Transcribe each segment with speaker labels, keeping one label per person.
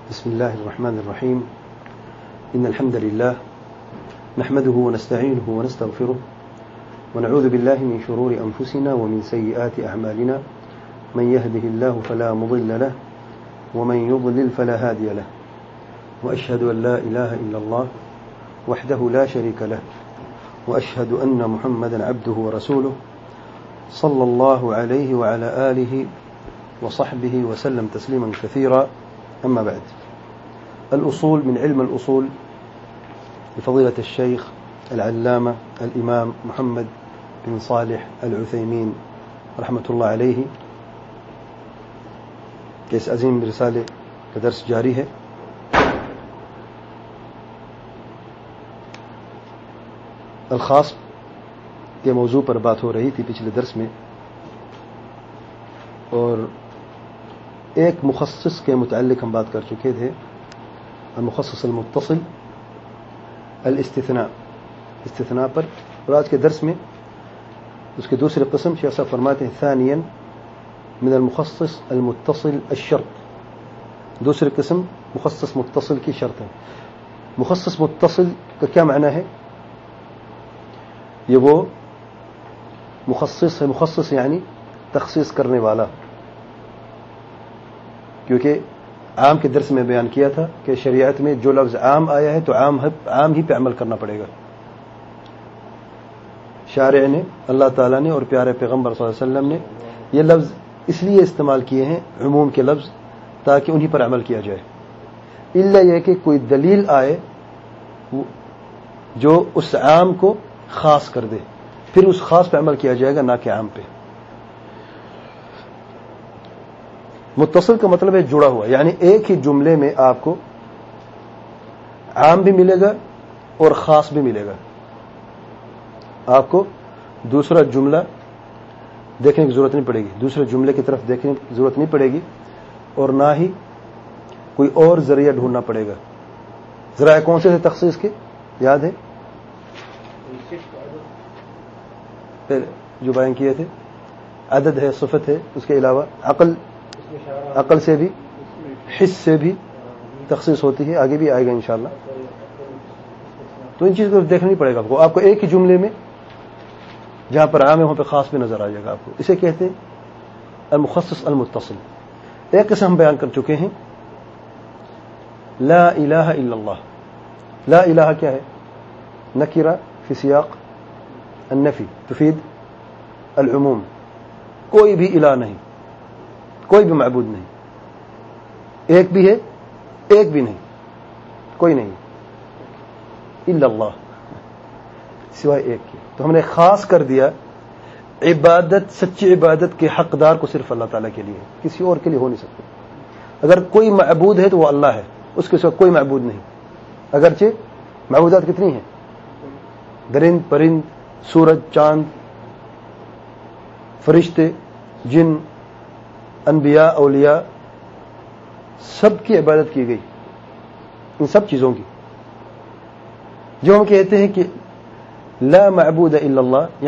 Speaker 1: بسم الله الرحمن الرحيم. إن الحمد لله نحمده ونستعينه ونستغفره ونعوذ بالله من شرور أنفسنا ومن سيئات أعمالنا من يهده الله فلا مضل له ومن يضلل فلا هادي له وأشهد أن لا إله إلا الله وحده لا شريك له وأشهد أن محمدا عبده ورسوله صلى الله عليه وعلى آله وصحبه وسلم تسليما كثيرا. أما بعد، الأصول من علم الأصول لفضيلة الشيخ العلامة الإمام محمد بن صالح العثيمين رحمة الله عليه کہ اس عظیم رسالے کا درس جاری ہے. الخاص کے موضوع پر بات ہو رہی تھی پچھلے درس میں، اور ایک مخصص کے متعلق ہم بات کر چکے تھے، المخصص المتصل، استثناء پر. اور آج کے درس میں اس کے دوسری قسم شیخ صاحب فرماتے ہیں ثانیا من المخصص المتصل الشرط. دوسری قسم مخصص متصل کی شرط ہے. مخصص متصل کا کیا معنی ہے؟ یہ وہ مخصص ہے. مخصص یعنی تخصیص کرنے والا، کیونکہ عام کے درس میں بیان کیا تھا کہ شریعت میں جو لفظ عام آیا ہے تو عام ہی پہ عمل کرنا پڑے گا. شارع نے، اللہ تعالیٰ نے اور پیارے پیغمبر صلی اللہ علیہ وسلم نے یہ لفظ اس لیے استعمال کیے ہیں، عموم کے لفظ، تاکہ انہی پر عمل کیا جائے. الا یہ کہ کوئی دلیل آئے جو اس عام کو خاص کر دے، پھر اس خاص پہ عمل کیا جائے گا، نہ کہ عام پہ. متصل کا مطلب ہے جڑا ہوا، یعنی ایک ہی جملے میں آپ کو عام بھی ملے گا اور خاص بھی ملے گا. آپ کو دوسرا جملہ دیکھنے کی ضرورت نہیں پڑے گی، دوسرے جملے کی طرف دیکھنے کی ضرورت نہیں پڑے گی، اور نہ ہی کوئی اور ذریعہ ڈھونڈنا پڑے گا. ذرائع کون سے تھے تخصیص کے؟ یاد ہے جو بیان کیے تھے؟ عدد ہے، صفت ہے، اس کے علاوہ عقل سے بھی، حس سے بھی تخصیص ہوتی ہے، آگے بھی آئے گا انشاءاللہ. تو ان چیزوں کو دیکھنا نہیں پڑے گا آپ کو ایک ہی جملے میں جہاں پر عام ہے وہاں پہ خاص بھی نظر آ جائے گا آپ کو. اسے کہتے ہیں المخصص المتصل. ایک قسم ہم بیان کر چکے ہیں، لا الہ الا اللہ. لا الہ کیا ہے؟ نکرہ فی سیاق النفی تفید العموم. کوئی بھی الہ نہیں، کوئی بھی معبود نہیں. ایک بھی ہے، ایک بھی نہیں، کوئی نہیں، الا اللہ، سوائے ایک کی. تو ہم نے خاص کر دیا عبادت، سچی عبادت کے حقدار کو صرف اللہ تعالیٰ کے لیے، کسی اور کے لیے ہو نہیں سکتے. اگر کوئی معبود ہے تو وہ اللہ ہے، اس کے سوا کوئی معبود نہیں. اگرچہ معبودات کتنی ہیں؟ درند پرند، سورج، چاند، فرشتے، جن، انبیاء، اولیاء، سب کی عبادت کی گئی. ان سب چیزوں کی جو ہم کہتے ہیں کہ لا معبود الا اللہ،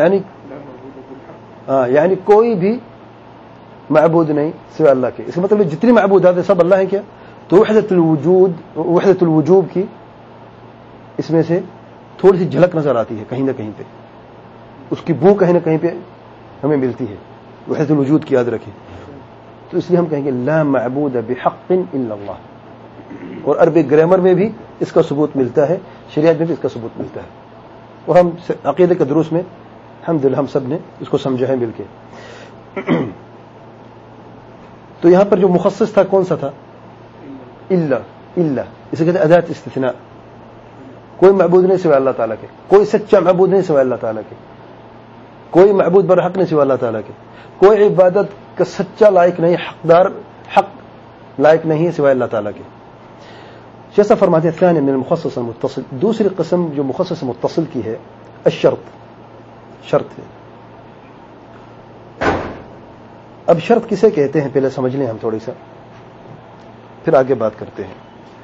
Speaker 1: یعنی کوئی بھی معبود نہیں سوى اللہ کے. اس کا مطلب جتنی معبودات ہیں سب اللہ ہیں. کیا؟ تو وحدت الوجود کی اس میں سے تھوڑی سی جھلک نظر آتی ہے کہیں نہ کہیں پہ، اس کی بو کہیں نہ کہیں پہ ہمیں ملتی ہے. وحدت الوجود کی یاد رکھیں. تو اس لیے ہم کہیں گے لا معبود بحق الا اللہ. اور عربی گرامر میں بھی اس کا ثبوت ملتا ہے، شریعت میں بھی اس کا ثبوت ملتا ہے. اور ہم عقیدے کے دروس میں الحمدللہ ہم سب نے اس کو سمجھا ہے مل کے. تو یہاں پر جو مخصص تھا کون سا تھا؟ الا. اسے کہتے ہیں اداۃ استثناء. کوئی معبود نہیں سوائے اللہ تعالیٰ کے، کوئی سچا معبود نہیں سوائے اللہ تعالیٰ کے، کوئی معبود برحق نہیں سوائے اللہ تعالیٰ کے، کوئی عبادت کا سچا لائق نہیں، حق لائق نہیں ہے سوائے اللہ تعالیٰ کے. جیسا فرماتے ہیں ثانی من المخصص المتصل. دوسری قسم جو مخصص متصل کی ہے الشرط. شرط ہے. اب شرط کسے کہتے ہیں پہلے سمجھ لیں ہم تھوڑی سا، پھر آگے بات کرتے ہیں.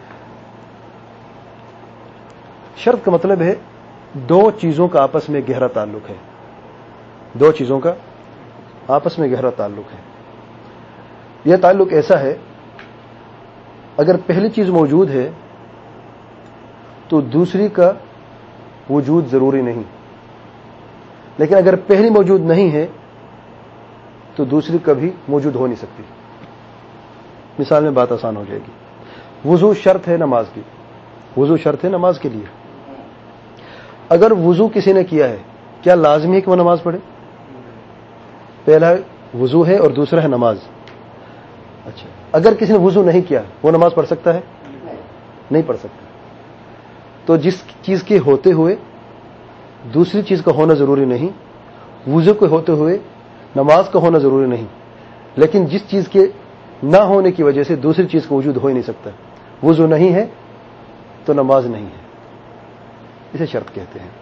Speaker 1: شرط کا مطلب ہے دو چیزوں کا آپس میں گہرا تعلق ہے. دو چیزوں کا آپس میں گہرا تعلق ہے. یہ تعلق ایسا ہے اگر پہلی چیز موجود ہے تو دوسری کا وجود ضروری نہیں، لیکن اگر پہلی موجود نہیں ہے تو دوسری کبھی موجود ہو نہیں سکتی. مثال میں بات آسان ہو جائے گی. وضو شرط ہے نماز کی، وضو شرط ہے نماز کے لیے. اگر وضو کسی نے کیا ہے، کیا لازمی ہے کہ وہ نماز پڑھے؟ پہلا وضو ہے اور دوسرا ہے نماز. اچھا، اگر کسی نے وضو نہیں کیا وہ نماز پڑھ سکتا ہے؟ نہیں پڑھ سکتا. تو جس چیز کے ہوتے ہوئے دوسری چیز کا ہونا ضروری نہیں، وضو کے ہوتے ہوئے نماز کا ہونا ضروری نہیں، لیکن جس چیز کے نہ ہونے کی وجہ سے دوسری چیز کا وجود ہو ہی نہیں سکتا. وضو نہیں ہے تو نماز نہیں ہے، اسے شرط کہتے ہیں.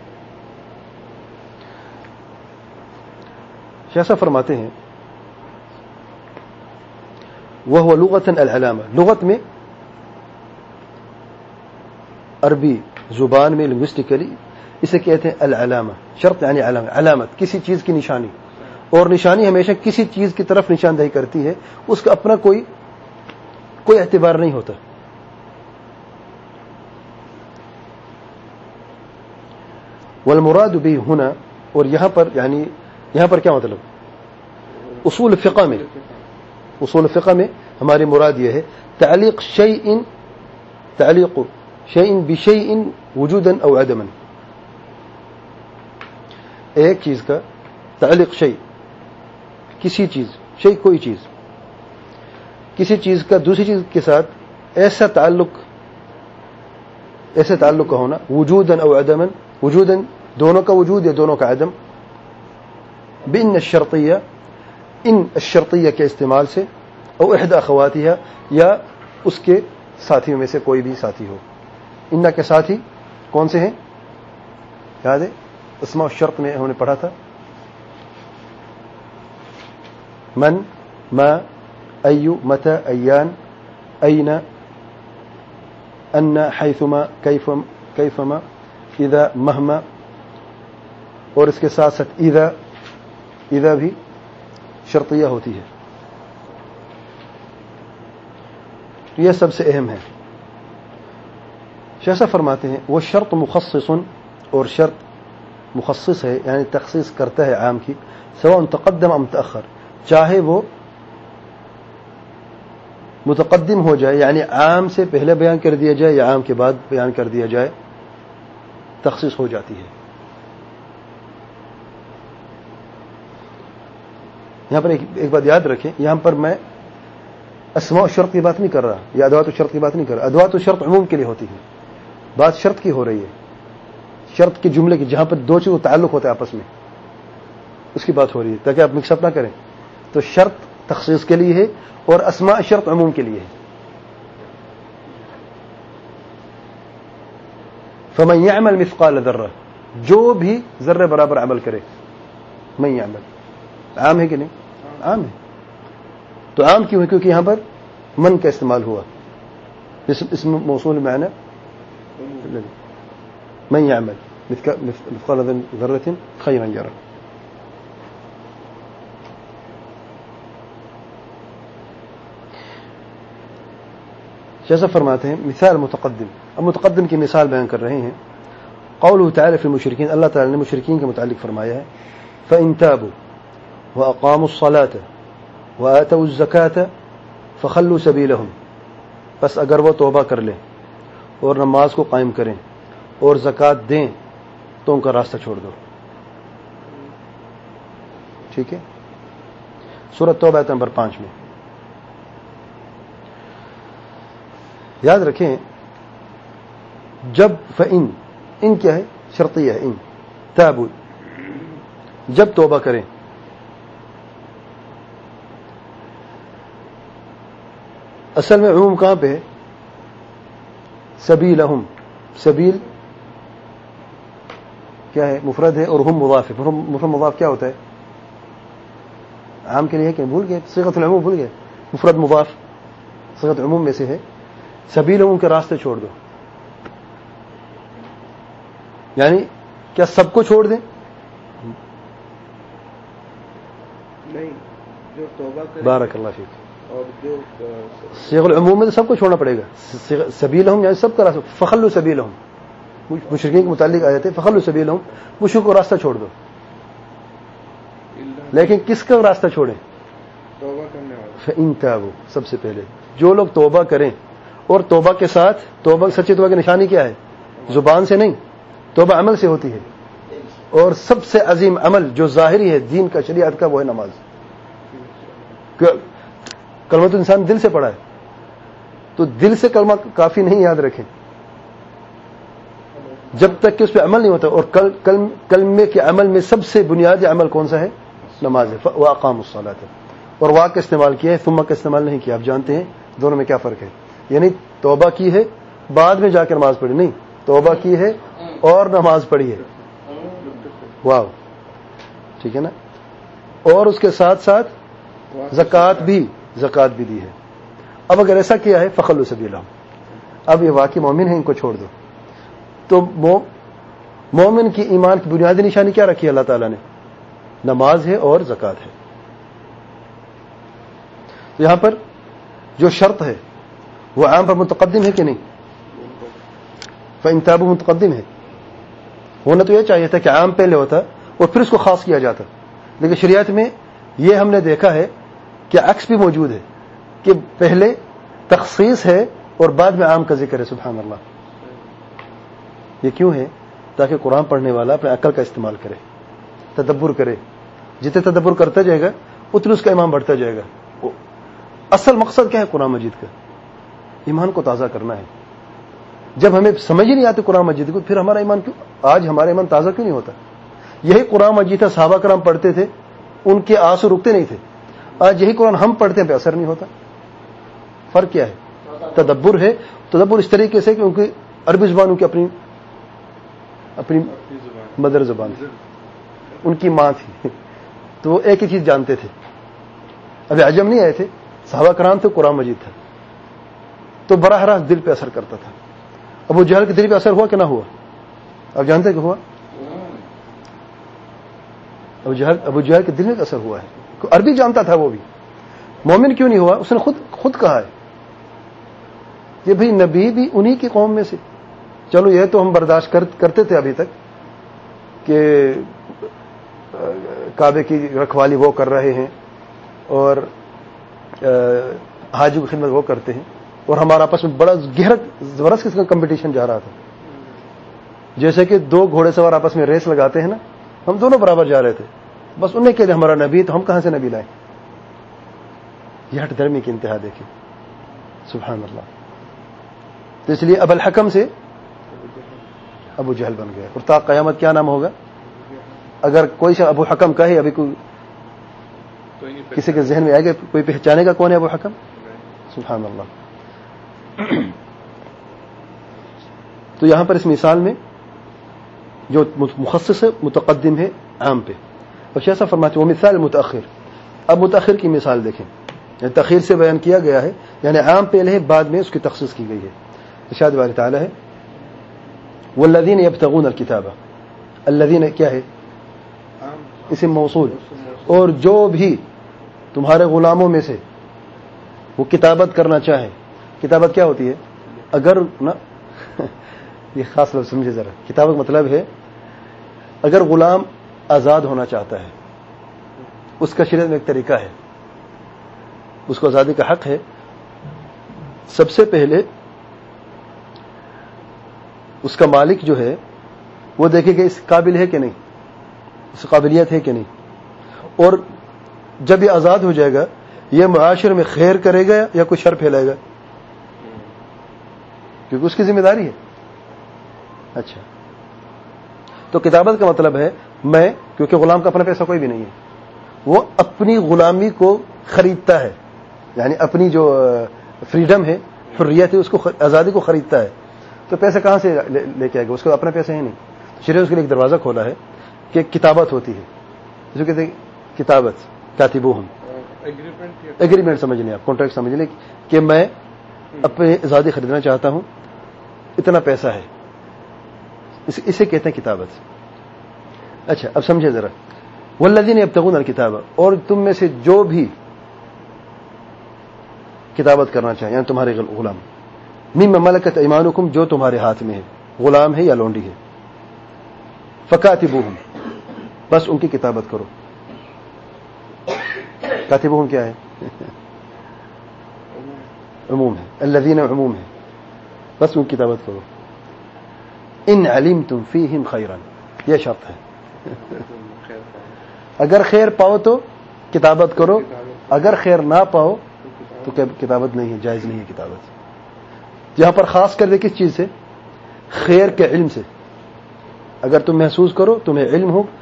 Speaker 1: شیخ صاحب فرماتے ہیں وہ لغتاً العلامہ، لغت میں عربی زبان میں لنگوسٹیکلی اسے کہتے ہیں العلامہ. شرط یعنی علامت، کسی چیز کی نشانی، اور نشانی ہمیشہ کسی چیز کی طرف نشاندہی کرتی ہے، اس کا اپنا کوئی اعتبار نہیں ہوتا. والمراد به هنا، اور یہاں پر کیا مطلب؟ اصول فقہ میں ہماری مراد یہ ہے تعلیق شیء بشیء وجودا او عدما. ایک چیز کا تعلیق شیء، کسی چیز، شیء کوئی چیز، کسی چیز کا دوسری چیز کے ساتھ ایسا تعلق کا ہونا، وجودا او عدما، وجودا دونوں کا وجود یا دونوں کا عدم، بان الشرطیہ، ان الشرطیہ کے استعمال سے، او احدى اخواتها، یا اس کے ساتھیوں میں سے کوئی بھی ساتھی ہو. ان کے ساتھی کون سے ہیں؟ یاد ہے اسماء الشرط میں ہم نے پڑھا تھا، من، ما، ایو، متى، ایان، این، ان، حیثما، کیفما، اذا، مہما، اور اس کے ساتھ ساتھ اذا بھی شرطیہ ہوتی ہے. یہ سب سے اہم ہے. شیخ صاحب فرماتے ہیں وہ شرط مخصص، اور شرط مخصص ہے یعنی تخصیص کرتا ہے عام کی، سواء تقدم ام تأخر، چاہے وہ متقدم ہو جائے یعنی عام سے پہلے بیان کر دیا جائے یا عام کے بعد بیان کر دیا جائے، تخصیص ہو جاتی ہے. یہاں پر ایک بات یاد رکھیں، یہاں پر میں اسماء الشرط کی بات نہیں کر رہا یا ادوات الشرط کی بات نہیں کر رہا. ادوات الشرط عموم کے لیے ہوتی ہے، بات شرط کی ہو رہی ہے، شرط کے جملے کی جہاں پر دو چیزوں کا تعلق ہوتا ہے آپس میں، اس کی بات ہو رہی ہے تاکہ آپ مکس اپ نہ کریں. تو شرط تخصیص کے لیے ہے اور اسماء الشرط عموم کے لیے ہے. فمن يعمل مثقال ذرہ، جو بھی ذرے برابر عمل کرے، من يعمل عام ہے کہ نہیں؟ عام ہے. تو عام کیوں ہے؟ کیونکہ یہاں پر من کا استعمال ہوا، اسم موصول معنی من يعمل مثقال ذرة خيرا يره. جیسا فرماتے ہیں مثال متقدم، اب متقدم کی مثال بیان کر رہے ہیں. قوله تعالی فی المشرکین، اللہ تعالی نے مشرکین کے متعلق فرمایا ہے فإن تابوا وأقاموا الصلاة وآتوا الزکاة فخلوا سبیلهم، بس اگر وہ توبہ کر لیں اور نماز کو قائم کریں اور زکوٰۃ دیں تو ان کا راستہ چھوڑ دو. ٹھیک ہے، سورۃ توبہ آیت نمبر 5 میں. یاد رکھیں جب فإن، ان کیا ہے؟ شرطیہ ہے. ان تابوا، جب توبہ کریں، اصل میں عموم کہاں پہ ہے؟ سبیلہم، سبیل کیا ہے؟ مفرد ہے اور ہم مضاف ہے. مفرد مضاف کیا ہوتا ہے؟ عام کے لیے ہے کہ بھول گئے؟ صيغۃ العموم بھول گئے. مفرد مضاف صيغۃ العموم میں سے ہے. سبیلہم کے راستے چھوڑ دو، یعنی کیا سب کو چھوڑ دیں؟
Speaker 2: نہیں، جو توبہ کرے.
Speaker 1: بارک اللہ فیک.
Speaker 2: اور جو
Speaker 1: صیغ العموم میں سب کو چھوڑنا پڑے گا. سبیلہم یعنی سب کا راستہ. فخلوا سبیلہم مشرکین کے متعلق آیت ہے. فخلوا سبیلہم مشرکوں کو راستہ چھوڑ دو. لیکن کس کا راستہ چھوڑیں؟
Speaker 2: توبہ کرنے والے.
Speaker 1: فإن تابوا سب سے پہلے جو لوگ توبہ کریں, اور توبہ کے ساتھ توبہ سچی توبہ کی نشانی کیا ہے؟ زبان سے نہیں, توبہ عمل سے ہوتی ہے. اور سب سے عظیم عمل جو ظاہری ہے دین کا شریعت کا وہ ہے نماز. کلمہ تو انسان دل سے پڑھا ہے, تو دل سے کلمہ کافی نہیں, یاد رکھیں, جب تک کہ اس پہ عمل نہیں ہوتا. اور کلمے کے عمل میں سب سے بنیادی عمل کون سا ہے؟ نماز ہے. وَأَقَامُوا الصَّلَاةَ. اور واو کا استعمال کیا ہے, ثم کا استعمال نہیں کیا. آپ جانتے ہیں دونوں میں کیا فرق ہے. یعنی توبہ کی ہے بعد میں جا کے نماز پڑھی نہیں, توبہ کی ہے اور نماز پڑھی ہے. واو ٹھیک ہے نا. اور اس کے ساتھ ساتھ زکوٰۃ بھی دی ہے. اب اگر ایسا کیا ہے فخلوا سبیلہم, اب یہ واقعی مومن ہیں, ان کو چھوڑ دو. تو مومن کی ایمان کی بنیادی نشانی کیا رکھی ہے اللہ تعالیٰ نے؟ نماز ہے اور زکوٰۃ ہے. تو یہاں پر جو شرط ہے وہ عام پر متقدم ہے کہ نہیں؟ فإن تابوا متقدم ہے. ہونا تو یہ چاہیے تھا کہ عام پہلے ہوتا اور پھر اس کو خاص کیا جاتا. لیکن شریعت میں یہ ہم نے دیکھا ہے کہ عکس بھی موجود ہے, کہ پہلے تخصیص ہے اور بعد میں عام کا ذکر ہے. سبحان اللہ. یہ کیوں ہے؟ تاکہ قرآن پڑھنے والا اپنے عقل کا استعمال کرے, تدبر کرے. جتنے تدبر کرتا جائے گا اتنے اس کا ایمان بڑھتا جائے گا. اصل مقصد کیا ہے قرآن مجید کا؟ ایمان کو تازہ کرنا ہے. جب ہمیں سمجھ ہی نہیں آتی قرآن مجید کو, پھر ہمارا ایمان کیوں, آج ہمارا ایمان تازہ کیوں نہیں ہوتا؟ یہی قرآن مجید تھا صحابہ کرام پڑھتے تھے, ان کے آنسو رکتے نہیں تھے. آج یہی قرآن ہم پڑھتے ہیں پہ اثر نہیں ہوتا. فرق کیا ہے؟ تدبر ہے. تدبر اس طریقے سے کیونکہ عربی زبان کی اپنی مدر زبان تھی, ان کی ماں تھی, تو وہ ایک ہی چیز جانتے تھے. ابھی عجم نہیں آئے تھے, صحابہ کرام تھے, قرآن مجید تھا, تو براہ راست دل پہ اثر کرتا تھا. ابو جہل کے دل پہ اثر ہوا کہ نہ ہوا؟ آپ جانتے کہ ہوا. ابو جہل کے دل میں اثر ہوا ہے. عربی جانتا تھا وہ بھی. مومن کیوں نہیں ہوا؟ اس نے خود کہا ہے کہ بھئی نبی بھی انہی کی قوم میں سے. چلو یہ تو ہم برداشت کرتے تھے ابھی تک کہ کعبے کی رکھوالی وہ کر رہے ہیں اور حاجی کی خدمت وہ کرتے ہیں, اور ہمارا آپس میں بڑا گہرا زبردست قسم کا کمپٹیشن جا رہا تھا. جیسے کہ دو گھوڑے سوار آپس میں ریس لگاتے ہیں نا, ہم دونوں برابر جا رہے تھے. بس انہیں کہ ہمارا نبی, تو ہم کہاں سے نبی لائیں؟ یہ ہٹ دھرمی کی انتہا دیکھیں. سبحان اللہ. تو اس لیے ابو الحکم سے ابو جہل بن گیا. اور تا قیامت کیا نام ہوگا؟ اگر کوئی شخص ابو حکم کہے, ابھی کوئی کسی کے ذہن میں آئے گا, کوئی پہچانے گا کون ہے ابو حکم؟ سبحان اللہ. تو یہاں پر اس مثال میں جو مخصص ہے متقدم ہے عام پہ. اور شیخ صاحب فرماتے ہیں وہ مثال متأخر. اب متأخر کی مثال دیکھیں, یعنی تاخیر سے بیان کیا گیا ہے, یعنی عام پہلے ہے بعد میں اس کی تخصیص کی گئی ہے. ارشاد باری تعالی ہے والذین یبتغون الکتاب. الذین کیا ہے؟ اسم موصول. اور جو بھی تمہارے غلاموں میں سے وہ کتابت کرنا چاہیں. کتابت کیا ہوتی ہے؟ اگر نا یہ خاص لفظ سمجھے ذرا. کتابت مطلب ہے اگر غلام آزاد ہونا چاہتا ہے, اس کا شریعت میں ایک طریقہ ہے, اس کو آزادی کا حق ہے. سب سے پہلے اس کا مالک جو ہے وہ دیکھے کہ اس قابل ہے کہ نہیں, اس قابلیت ہے کہ نہیں. اور جب یہ آزاد ہو جائے گا یہ معاشرے میں خیر کرے گا یا کوئی شر پھیلائے گا, کیونکہ اس کی ذمہ داری ہے. اچھا, تو کتابت کا مطلب ہے میں, کیونکہ غلام کا اپنا پیسہ کوئی بھی نہیں ہے, وہ اپنی غلامی کو خریدتا ہے, یعنی اپنی جو فریڈم ہے, حریت ہے, اس کو آزادی کو خریدتا ہے. تو پیسے کہاں سے لے کے آئے گا؟ اس کو اپنا پیسے ہے نہیں. شریعت اس کے لیے ایک دروازہ کھولا ہے کہ کتابت ہوتی ہے, جس کو کہتے ہیں کتابت, کاتبوہم, ایگریمنٹ سمجھ لیں آپ, کانٹریکٹ سمجھ لیں کہ میں اپنی آزادی خریدنا چاہتا ہوں, اتنا پیسہ ہے, اسے کہتے ہیں کتابت. اچھا اب سمجھے ذرا. والذین یبتغون الکتاب, اور تم میں سے جو بھی کتابت کرنا چاہیں یعنی تمہارے غلام. مما ملکت ایمانکم جو تمہارے ہاتھ میں ہے, غلام ہے یا لونڈی ہے. فکاتبوہم بس ان کی کتابت کرو. کاتبوہم کیا ہے؟ عموم ہے. الذین عموم ہے, بس ان کی کتابت کرو. ان علمتم فیہم خیرا, یہ شرط ہے. اگر خیر پاؤ تو کتابت کرو, اگر خیر نہ پاؤ تو کتابت نہیں ہے, جائز نہیں ہے کتابت. یہاں پر خاص کر دے کس چیز سے؟ خیر کے علم سے. اگر تم محسوس کرو, تمہیں علم ہو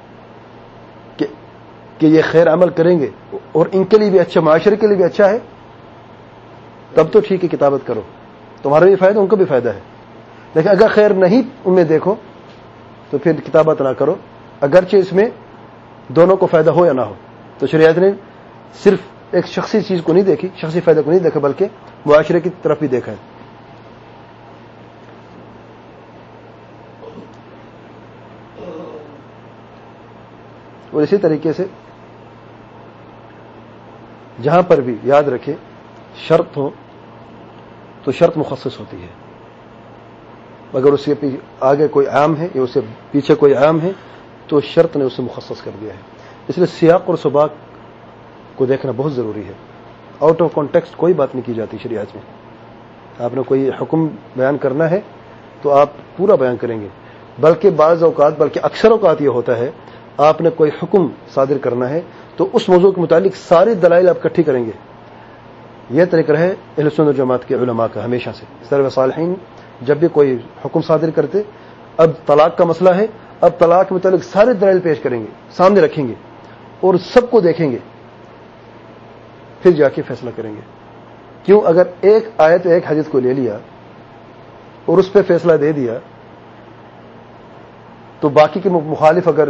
Speaker 1: کہ یہ خیر عمل کریں گے اور ان کے لیے بھی اچھا, معاشرے کے لیے بھی اچھا ہے, تب تو ٹھیک ہے کتابت کرو, تمہارا بھی فائدہ ان کو بھی فائدہ ہے. لیکن اگر خیر نہیں ان میں دیکھو تو پھر کتابت نہ کرو, اگرچہ اس میں دونوں کو فائدہ ہو یا نہ ہو. تو شریعت نے صرف ایک شخصی چیز کو نہیں دیکھی, شخصی فائدہ کو نہیں دیکھا, بلکہ معاشرے کی طرف بھی دیکھا ہے. اور اسی طریقے سے جہاں پر بھی یاد رکھے شرط ہو تو شرط مخصص ہوتی ہے. اگر اس کے آگے کوئی عام ہے یا اس سے پیچھے کوئی عام ہے تو شرط نے اسے مخصص کر دیا ہے. اس لیے سیاق اور سباق کو دیکھنا بہت ضروری ہے. آؤٹ آف کانٹیکسٹ کوئی بات نہیں کی جاتی شریعت میں. آپ نے کوئی حکم بیان کرنا ہے تو آپ پورا بیان کریں گے, بلکہ بعض اوقات, بلکہ اکثر اوقات یہ ہوتا ہے آپ نے کوئی حکم صادر کرنا ہے تو اس موضوع کے متعلق ساری دلائل آپ اکٹھی کریں گے. یہ طریقہ ہے اہل سنت و جماعت کے علماء کا ہمیشہ سے. سلف صالحین جب بھی کوئی حکم صادر کرتے, اب طلاق کا مسئلہ ہے, اب طلاق کے متعلق سارے دلائل پیش کریں گے, سامنے رکھیں گے اور سب کو دیکھیں گے, پھر جا کے فیصلہ کریں گے. کیوں؟ اگر ایک آیت ایک حدیث کو لے لیا اور اس پہ فیصلہ دے دیا تو باقی کے مخالف اگر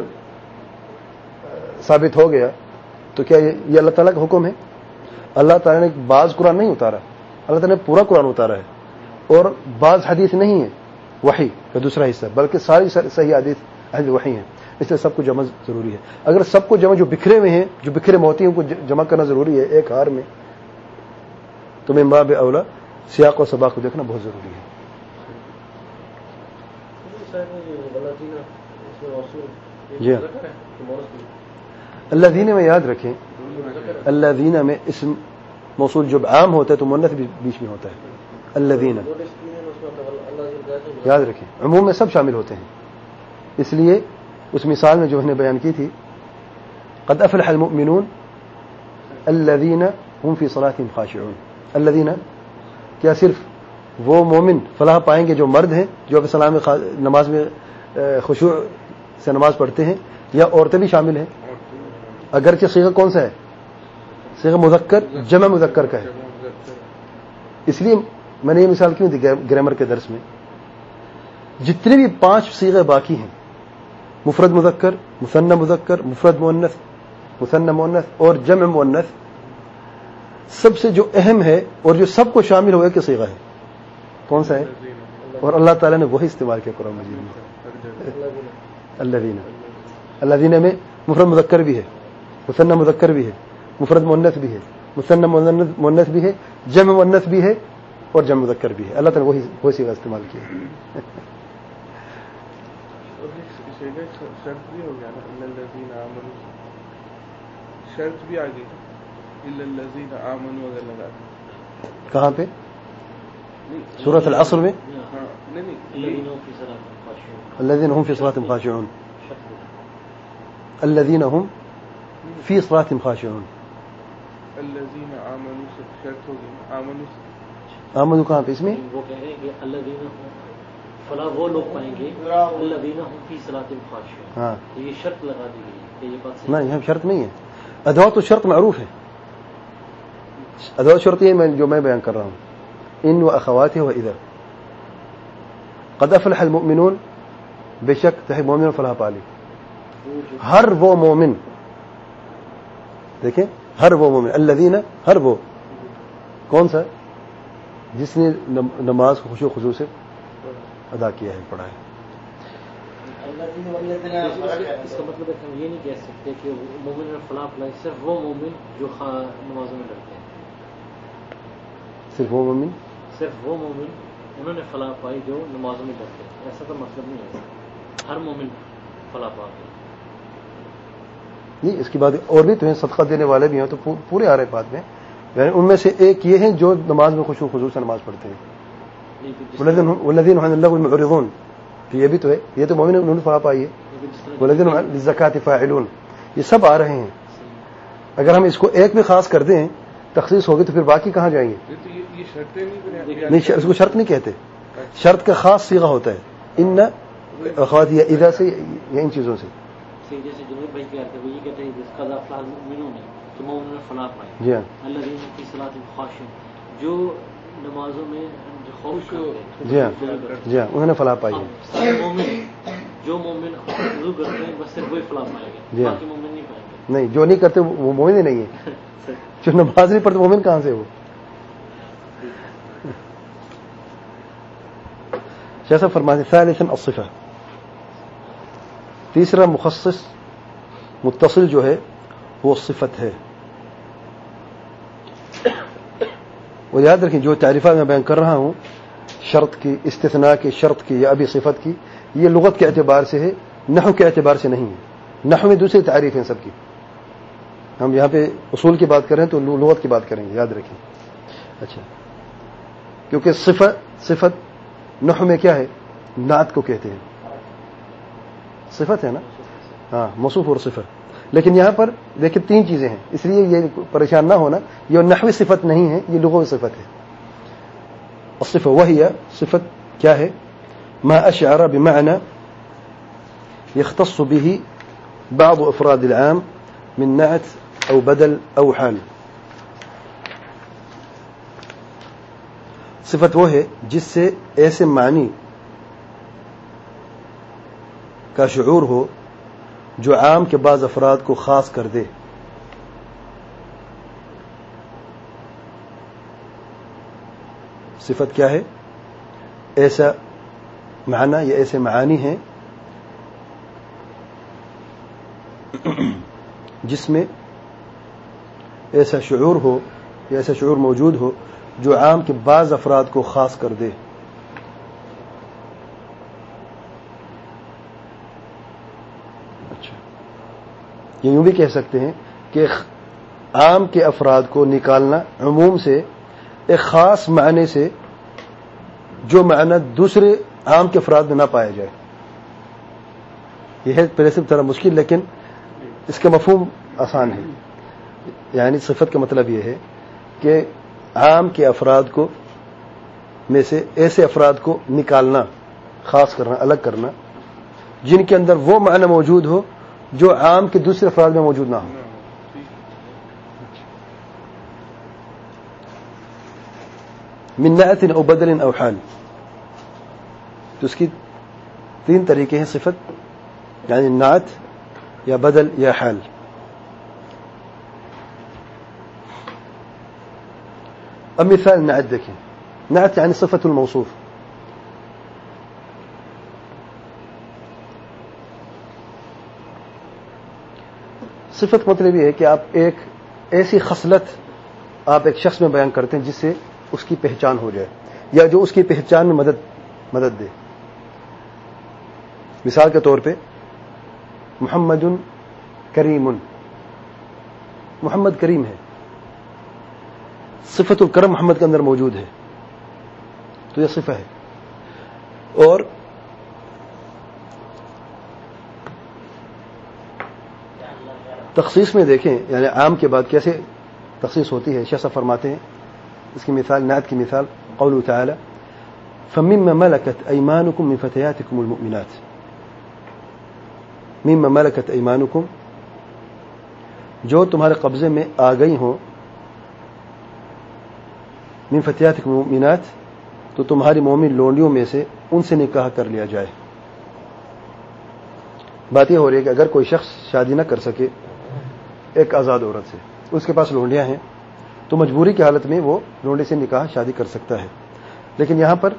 Speaker 1: ثابت ہو گیا تو کیا یہ اللہ تعالیٰ کا حکم ہے؟ اللہ تعالیٰ نے بعض قرآن نہیں اتارا, اللہ تعالیٰ نے پورا قرآن اتارا ہے. اور بعض حدیث نہیں ہے وحی کا دوسرا حصہ, بلکہ ساری صحیح حدیث وحی ہیں. اس لیے سب کو جمع ضروری ہے. اگر سب کو جمع, جو بکھرے ہوئے ہیں, جو بکھرے موتی ہیں, ان کو جمع کرنا ضروری ہے ایک ہار میں, تو من باب اولا سیاق و سباق کو دیکھنا بہت ضروری ہے. جی اللہ دین میں یاد رکھیں, اللہ دین میں اسم موصول جب عام ہوتا ہے تو مؤنث بھی بیچ میں ہوتا ہے. اللہ دین یاد رکھیں, عموم میں سب شامل ہوتے ہیں. اس لیے اس مثال میں جو ہم نے بیان کی تھی, قد افلح المؤمنون الذین هم فی صلاتهم خاشعون. الذین کیا صرف وہ مومن فلاح پائیں گے جو مرد ہیں, جو اپنے سلام نماز میں خشوع سے نماز پڑھتے ہیں, یا عورتیں بھی شامل ہیں؟ اگرچہ صیغہ کون سا ہے؟ صیغہ مذکر جمع مذکر کا ہے. اس لیے میں نے یہ مثال کیوں دی گرامر کے درس میں, جتنے بھی 5 صیغے باقی ہیں, مفرد مذکر, مثنى مذکر, مفرد مؤنث, مثنى مؤنث اور جمع مؤنث, سب سے جو اہم ہے اور جو سب کو شامل ہوا کہ صیغہ ہے, کون سا ہے؟ اور اللہ تعالیٰ نے وہی استعمال کیا قرآن مجید میں. الذین, الذین میں مفرد مذکر بھی ہے, مثنى مذکر بھی ہے, مفرد مؤنث بھی ہے, مثنى مؤنث بھی ہے, جمع مؤنث بھی ہے اور جمع مذکر بھی ہے. اللہ تعالیٰ نے وہی صیغہ استعمال کیا.
Speaker 2: شرط بھی ہو گیا نا, الذین آمنوا, شرط بھی آ گئی, الذین آمنوا اگر لگا دیں.
Speaker 1: کہاں پہ؟ سورۃ العصر میں الذین هم فی صلاتهم خاشعون. الذین هم فی صلاتهم خاشعون.
Speaker 2: الذین آمنوا شرط ہوگی,
Speaker 1: آمنوا کہاں پہ؟ اس میں
Speaker 3: وہ کہہ رہے ہیں کہ الذین فلا وہ لوگ پائیں گے الذین هم فی صلاتهم خاشعون.
Speaker 1: ہاں,
Speaker 3: یہ شرط لگا دی گئی کہ یہ بات
Speaker 1: نہیں, یہاں شرط نہیں ہے. ادوات الشرط معروف ہے. ادوات شرط یہ جو میں بیان کر رہا ہوں, ان و اخواته و اذا. قد افلح المؤمنون, بے شک تہ مومن فلاح پالی. ہر وہ مومن, دیکھیں ہر وہ مومن, الذین ہر وہ, کون سا؟ جس نے نماز کو خشوع و خضوع سے ادا کیا ہے, پڑھا ہے.
Speaker 3: اس کا مطلب ہے کہ ہم یہ نہیں کہہ سکتے کہ مومن میں فلاح فلاح, صرف وہ مومن جو نمازوں میں ڈرتے ہیں.
Speaker 1: صرف وہ مومن
Speaker 3: انہوں نے فلاح پائی جو نمازوں میں ڈرتے ہیں، ایسا تو مطلب نہیں ہے ہر مومن فلاح پا گیا.
Speaker 1: نہیں، اس کی بات اور بھی تو ہیں، صدقہ دینے والے بھی ہیں تو پورے آ رہے بات میں، یعنی ان میں سے ایک یہ ہیں جو نماز میں خشوع و خضوع سے نماز پڑھتے ہیں. والذین عن اللغو معرضون، تو یہ بھی تو ہے، یہ تو مومن انہوں نے فلاح پائی ہے. والذین للزکاۃ فاعلون، یہ سب آ رہے ہیں. اگر ہم اس کو ایک میں خاص کر دیں، تخصیص ہوگی، تو پھر باقی کہاں جائیں گے؟
Speaker 2: یہ شرطیں
Speaker 1: نہیں، اس کو شرط نہیں کہتے، شرط کا خاص صیغہ ہوتا ہے. ان اخوات یا اذا سے یا ان چیزوں سے.
Speaker 3: جیسے جنید بھائی کہتے ہیں، وہ یہ کہتے ہیں جس کا افلاح المؤمنون ہے تو مومن نے فلاح پائی.
Speaker 1: جی ہاں،
Speaker 3: الذین فی صلاتہم خاشعون، جو نمازوں میں خوف کرتے ہیں.
Speaker 1: جی ہاں، جی ہاں، انہوں نے فلاح پائی ہے.
Speaker 3: جو مومن وضو کرتے ہیں بس صرف وہی فلاح پائے گا، باقی مومن نہیں پائیں گے.
Speaker 1: نہیں، جو نہیں کرتے وہ مومن ہی نہیں ہے. جو نماز نہیں پڑھتے مومن کہاں سے وہ؟ جیسا فرماتے ثالثا الصفہ، تیسرا مخصص متصل جو ہے وہ صفت ہے. اور یاد رکھیں جو تعریفات میں بیان کر رہا ہوں، شرط کی، استثناء کی، شرط کی یا ابھی صفت کی، یہ لغت کے اعتبار سے ہے، نحو کے اعتبار سے نہیں ہے. نحو میں دوسری تعریف ہیں سب کی. ہم یہاں پہ اصول کی بات کریں تو لغت کی بات کریں گے، یاد رکھیں. اچھا، کیونکہ صفت نحو میں کیا ہے؟ نعت کو کہتے ہیں. صفت ہے نا، ہاں، موصوف اور صفت. لیکن یہاں پر دیکھیں تین چیزیں ہیں، اس لیے یہ پریشان نہ ہونا، یہ نحوی صفت نہیں ہے، یہ لغوی صفت ہے. الصفة وهي صفت کیا ہے؟ ما اشعر بمعنى يختص به بعض افراد العام من نعت او بدل او حال. صفت وہ ہے جس سے ایسے معنی کا شعور ہو جو عام کے بعض افراد کو خاص کر دے. صفت کیا ہے؟ ایسا معنی یا ایسے معانی ہیں جس میں ایسا شعور ہو یا ایسا شعور موجود ہو جو عام کے بعض افراد کو خاص کر دے. اچھا، یہ یوں بھی کہہ سکتے ہیں کہ عام کے افراد کو نکالنا عموم سے ایک خاص معنی سے جو معنی دوسرے عام کے افراد میں نہ پایا جائے. یہ ہے پہلے سے ذرا مشکل، لیکن اس کا مفہوم آسان ہے. یعنی صفت کا مطلب یہ ہے کہ عام کے افراد کو میں سے ایسے افراد کو نکالنا، خاص کرنا، الگ کرنا جن کے اندر وہ معنی موجود ہو جو عام کے دوسرے افراد میں موجود نہ ہو. من نعت او بدل او حال، تو اس کی تین طریقے ہیں صفت، یعنی نعت یا بدل یا حال. اب مثال نعت دیکھیں. نعت یعنی صفت الموصوف. صفت مطلب یہ ہے کہ آپ ایک ایسی خصلت آپ ایک شخص میں بیان کرتے ہیں جس سے اس کی پہچان ہو جائے یا جو اس کی پہچان میں مدد دے. مثال کے طور پہ محمد کریم، محمد کریم ہے، صفت الکرم محمد کے اندر موجود ہے تو یہ صفہ ہے. اور تخصیص میں دیکھیں، یعنی عام کے بعد کیسے تخصیص ہوتی ہے. شیخ صاحب فرماتے ہیں اس کی مثال، نعت کی مثال، قوله تعالی فمما ملكت ايمانكم من فتياتكم المؤمنات. مما ملكت ايمانكم، جو تمہارے قبضے میں آ گئی ہوں، من فتياتكم المؤمنات، تو تمہاری مومن لونڈیوں میں سے ان سے نکاح کر لیا جائے. بات یہ ہو رہی ہے کہ اگر کوئی شخص شادی نہ کر سکے ایک آزاد عورت سے، اس کے پاس لونڈیاں ہیں، تو مجبوری کی حالت میں وہ لونڈے سے نکاح شادی کر سکتا ہے. لیکن یہاں پر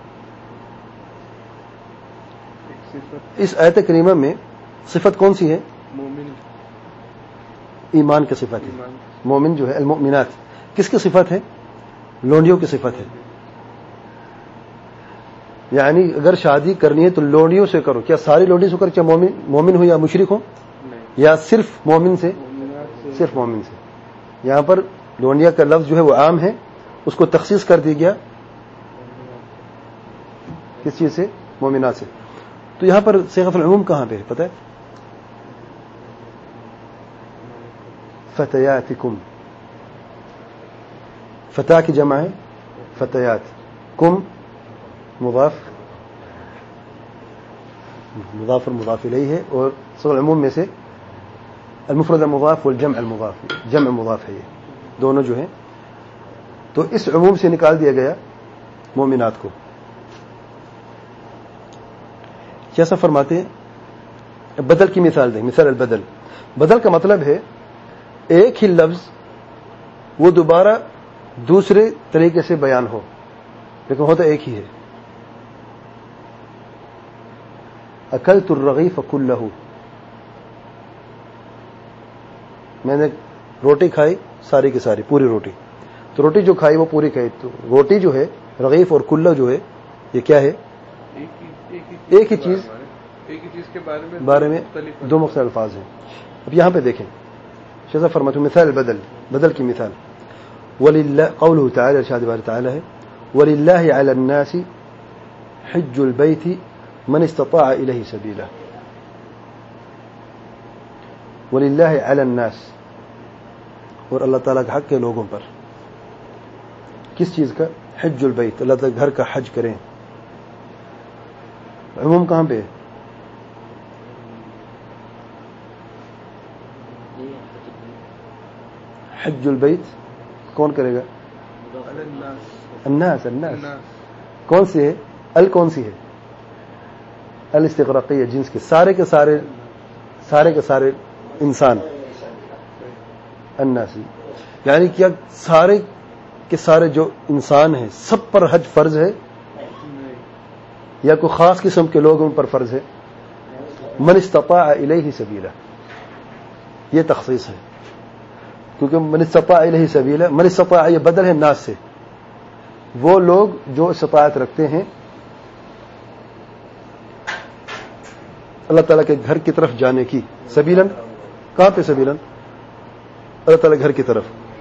Speaker 1: اس آیت کریمہ میں صفت کون سی ہے؟
Speaker 2: مومن،
Speaker 1: ایمان کی صفت ہے. مومن جو ہے، المؤمنات کس کی صفت ہے؟ لونڈیوں کی صفت ہے. یعنی اگر شادی کرنی ہے تو لونڈیوں سے کرو. کیا ساری لونڈی سے کرو؟ کیا مومن ہو یا مشرک ہو یا صرف مومن سے؟ صرف مومن سے. یہاں پر لونڈیا کا لفظ جو ہے وہ عام ہے, اس کو تخصیص کر دیا گیا کس چیز سے؟ مومنات سے. تو یہاں پر صیغۃ العموم کہاں پہ ہے پتہ ہے؟ فتياتكم. فتاة کی جمع ہے فتيات, کم مضاف اور مضاف الیہ ہے, اور صیغۃ العموم میں سے المفرد المضاف والجمع المضاف, جمع مضاف ہے, یہ دونوں جو ہیں. تو اس عموم سے نکال دیا گیا مومنات کو. کیسا فرماتے ہیں؟ بدل کی مثال دیں. مثال البدل. بدل کا مطلب ہے ایک ہی لفظ وہ دوبارہ دوسرے طریقے سے بیان ہو, لیکن ہوتا ایک ہی ہے. اکلت الرغیف کلہ, میں نے روٹی کھائی ساری کی ساری, پوری روٹی. تو روٹی جو کھائی وہ پوری کھائی. تو روٹی جو ہے رغیف اور کلہ جو ہے یہ کیا ہے؟ ایک ہی چیز
Speaker 2: کے
Speaker 1: بارے میں دو مختلف الفاظ ہیں. اب یہاں پہ دیکھیں شیخ فرماتے ہیں مثال البدل, بدل کی مثال. وللہ قوله تعالی, ارشاد باری تعالی ہے وللہ علی الناس حج البیت من استطاع الیہ سبیلا. وللہ علی الناس, اور اللہ تعالیٰ کا حق ہے لوگوں پر. کس چیز کا؟ حج البیت, اللہ تعالیٰ گھر کا حج کریں. عموم کہاں پہ ہے؟ حج البیت کون کرے گا؟ الناس. الناس کون سی ہے؟ کون سی ہے؟ الاستغراقیہ, جنس کے سارے کے سارے انسان. الناس یعنی کیا سارے کے سارے جو انسان ہیں سب پر حج فرض ہے یا کوئی خاص قسم کے لوگوں پر فرض ہے؟ من استطاع الیہ سبیلا, یہ تخصیص ہے. کیونکہ من استطاع الیہ سبیلا, من استطاع یہ بدل ہے ناس سے. وہ لوگ جو استطاعت رکھتے ہیں اللہ تعالیٰ کے گھر کی طرف جانے کی. سبیلن کہاں پہ؟ سبیلن اللہ تعالیٰ گھر کی طرف.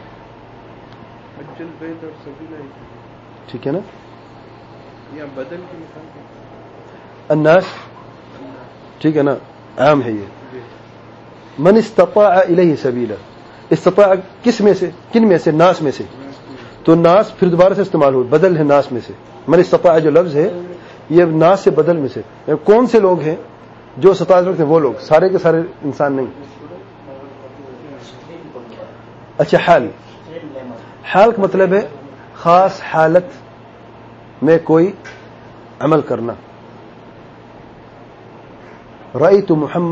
Speaker 1: ٹھیک ہے نا؟
Speaker 2: بدل کی مثال
Speaker 1: الناس, ٹھیک ہے نا, عام ہے یہ. من استطاع الیہ سبیلا, استطاع کس میں سے؟ کن میں سے؟ ناس میں سے. تو ناس پھر دوبارہ سے استعمال ہو, بدل ہے ناس میں سے. من استطاع جو لفظ ہے یہ ناس سے بدل میں سے. کون سے لوگ ہیں جو استطاعت رکھتے ہیں؟ وہ لوگ, سارے کے سارے انسان نہیں. اچھا, حال کا مطلب ہے خاص حالت میں کوئی عمل کرنا. رأیت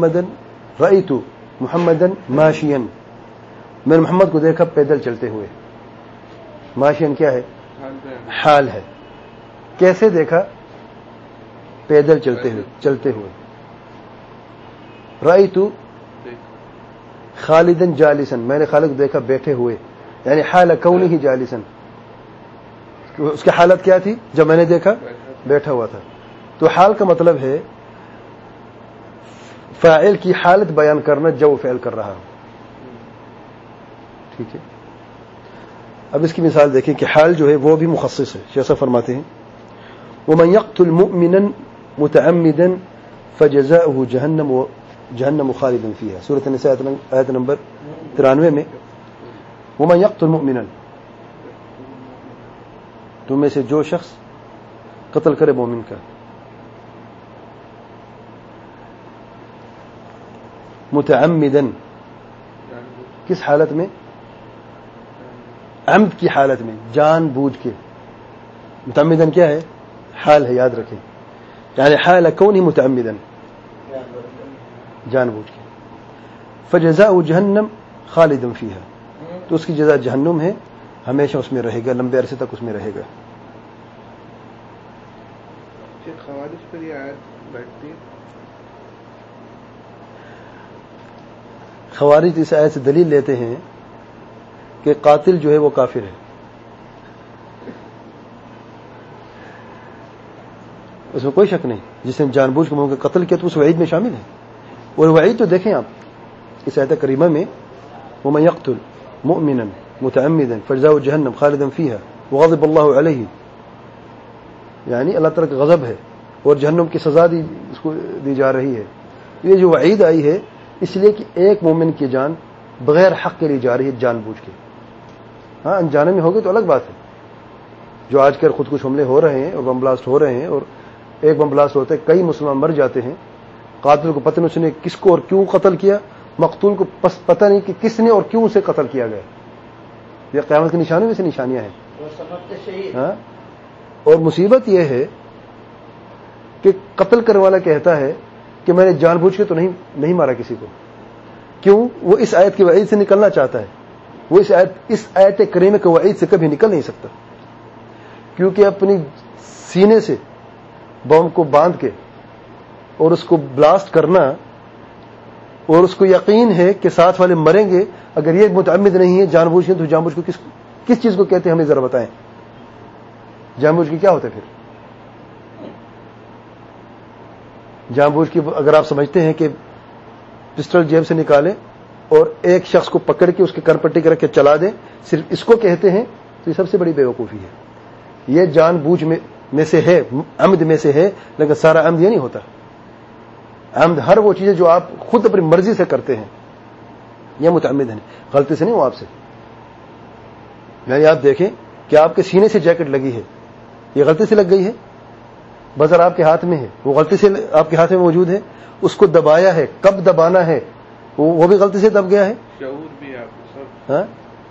Speaker 1: محمدن ماشیا, میں نے محمد کو دیکھا پیدل چلتے ہوئے. ماشین کیا ہے؟ حال ہے. کیسے دیکھا؟ پیدل چلتے ہوئے. رأیت خالدن جالسا, میں نے خالد کو دیکھا بیٹھے ہوئے, یعنی حال کونہ جالسا. اس کی حالت کیا تھی جب میں نے دیکھا؟ بیٹھا ہوا تھا. تو حال کا مطلب ہے فاعل کی حالت بیان کرنا جب وہ فعل کر رہا ہو. ٹھیک ہے. اب اس کی مثال دیکھیں کہ حال جو ہے وہ بھی مخصص ہے. جیسا فرماتے ہیں وَمَنْ يَقْتُلْ مُؤْمِنًا مُتَعَمِّدًا فَجَزَاؤُهُ جَهَنَّمُ خَالِدًا فِيهَا. سورۃ النساء آیت نمبر 93 میں وَمَنْ يَقْتُلْ مُؤْمِنًا, تم میں سے جو شخص قتل کرے مومن کا, متعمدن کس حالت میں؟ عمد کی حالت میں, جان بوجھ کے. متعمدن کیا ہے؟ حال ہے, یاد رکھیں. یعنی حال کون ہی متعمدن, جان بوجھ کے. فجزاؤ جہنم خالدا فیہا, تو اس کی جزا جہنم ہے, ہمیشہ اس میں رہے گا, لمبے عرصے تک اس میں رہے گا.
Speaker 2: خوارج پر یہ آیت بیٹھتی ہے.
Speaker 1: خوارج اس آیت سے دلیل لیتے ہیں کہ قاتل جو ہے وہ کافر ہے. اس میں کوئی شک نہیں. جس نے جان بوجھ کے مومن کا قتل کیا تو اس وعید میں شامل ہے. اور وعید تو دیکھیں آپ اس آیت کریمہ میں ومن يقتل مؤمنا متعمدا فجزاؤه جہنم خالدا فيها وغضب الله علیہ, یعنی اللہ تعالیٰ کا غضب ہے اور جہنم کی سزا اس کو دی جا رہی ہے. یہ جو وعید آئی ہے اس لیے کہ ایک مومن کی جان بغیر حق کے لی جا رہی ہے جان بوجھ کے. ہاں انجانے میں ہوگی تو الگ بات ہے. جو آج کل خود کش حملے ہو رہے ہیں اور بم بلاسٹ ہو رہے ہیں, اور ایک بم بلاسٹ ہوتا ہے کئی مسلمان مر جاتے ہیں, قاتل کو پتہ نہیں اس نے کس کو اور کیوں قتل کیا, مقتول کو پتہ نہیں کہ کس نے اور کیوں اسے قتل کیا گیا. یہ قیامت کی نشانیوں میں سے نشانیاں ہیں. ہاں, اور مصیبت یہ ہے کہ قتل کرنے والا کہتا ہے کہ میں نے جان بوجھ کے تو نہیں مارا کسی کو. کیوں؟ وہ اس آیت کی وعید سے نکلنا چاہتا ہے. وہ اس آیت کریمہ کے وعید سے کبھی نکل نہیں سکتا, کیونکہ اپنی سینے سے بم کو باندھ کے اور اس کو بلاسٹ کرنا, اور اس کو یقین ہے کہ ساتھ والے مریں گے, اگر یہ متعمد نہیں ہے جان بوجھ کے, تو جان بوجھ کو کس چیز کو کہتے ہیں ہمیں ذرا بتائیں. جان بوجھ کے کیا ہوتا ہے پھر؟ جان بوجھ کے اگر آپ سمجھتے ہیں کہ پسٹل جیب سے نکالیں اور ایک شخص کو پکڑ کے اس کے کن پٹی کے رکھ کے چلا دیں, صرف اس کو کہتے ہیں, تو یہ سب سے بڑی بیوقوفی ہے. یہ جان بوجھ میں سے ہے, عمد میں سے ہے, لیکن سارا عمد یہ نہیں ہوتا. عمد ہر وہ چیزیں جو آپ خود اپنی مرضی سے کرتے ہیں یہ متعمد ہے, غلطی سے نہیں ہو آپ سے. یعنی آپ دیکھیں کہ آپ کے سینے سے جیکٹ لگی ہے, یہ غلطی سے لگ گئی ہے, بزر آپ کے ہاتھ میں ہے, وہ غلطی سے آپ کے ہاتھ میں موجود ہے, اس کو دبایا ہے, کب دبانا ہے وہ بھی غلطی سے دب گیا ہے.
Speaker 2: شعور بھی آپ سب.
Speaker 1: ہاں,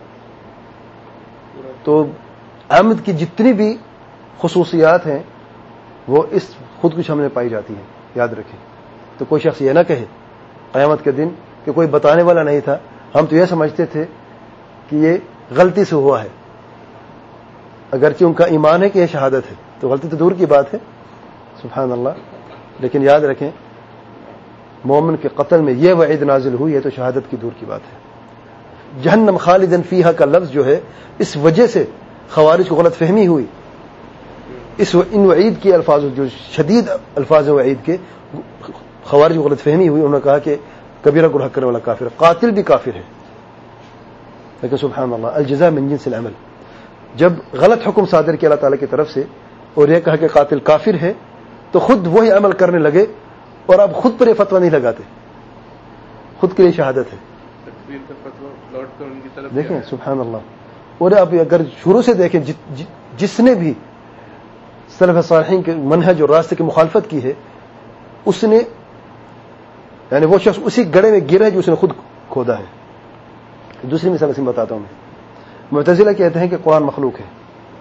Speaker 1: تو عمد کی جتنی بھی خصوصیات ہیں وہ اس خودکش حملے میں پائی جاتی ہیں, یاد رکھیں. تو کوئی شخص یہ نہ کہے قیامت کے دن کہ کوئی بتانے والا نہیں تھا, ہم تو یہ سمجھتے تھے کہ یہ غلطی سے ہوا ہے, اگرچہ ان کا ایمان ہے کہ یہ شہادت ہے, تو غلطی تو دور کی بات ہے, سبحان اللہ. لیکن یاد رکھیں مومن کے قتل میں یہ وعید نازل ہوئی ہے تو شہادت کی دور کی بات ہے. جہنم خالدن فیہا کا لفظ جو ہے اس وجہ سے خوارج کو غلط فہمی ہوئی. ان وعید کے الفاظ جو شدید الفاظ وعید کے خوارج کو غلط فہمی ہوئی. انہوں نے کہا کہ کبیرہ گناہ کرنے والا کافر, قاتل بھی کافر ہے. لیکن سبحان اللہ الجزاء من جنس العمل. جب غلط حکم صادر کیا اللہ تعالیٰ کی طرف سے اور یہ کہا کہ قاتل کافر ہے, تو خود وہی عمل کرنے لگے, اور اب خود پر یہ فتویٰ نہیں لگاتے, خود کے لیے شہادت ہے.
Speaker 2: تکفیر کا فتویٰ لوٹ کر ان کی طرف
Speaker 1: دیکھیں سبحان اللہ. اور اب اگر شروع سے دیکھیں جس نے بھی سلف صالحین کے منہج اور راستے کی مخالفت کی ہے, اس نے یعنی وہ شخص اسی گڑھے میں گرا ہے جو اس نے خود کھودا ہے. دوسری مثال اسے بتاتا ہوں میں. معتزلہ کہتے ہیں کہ قرآن مخلوق ہے,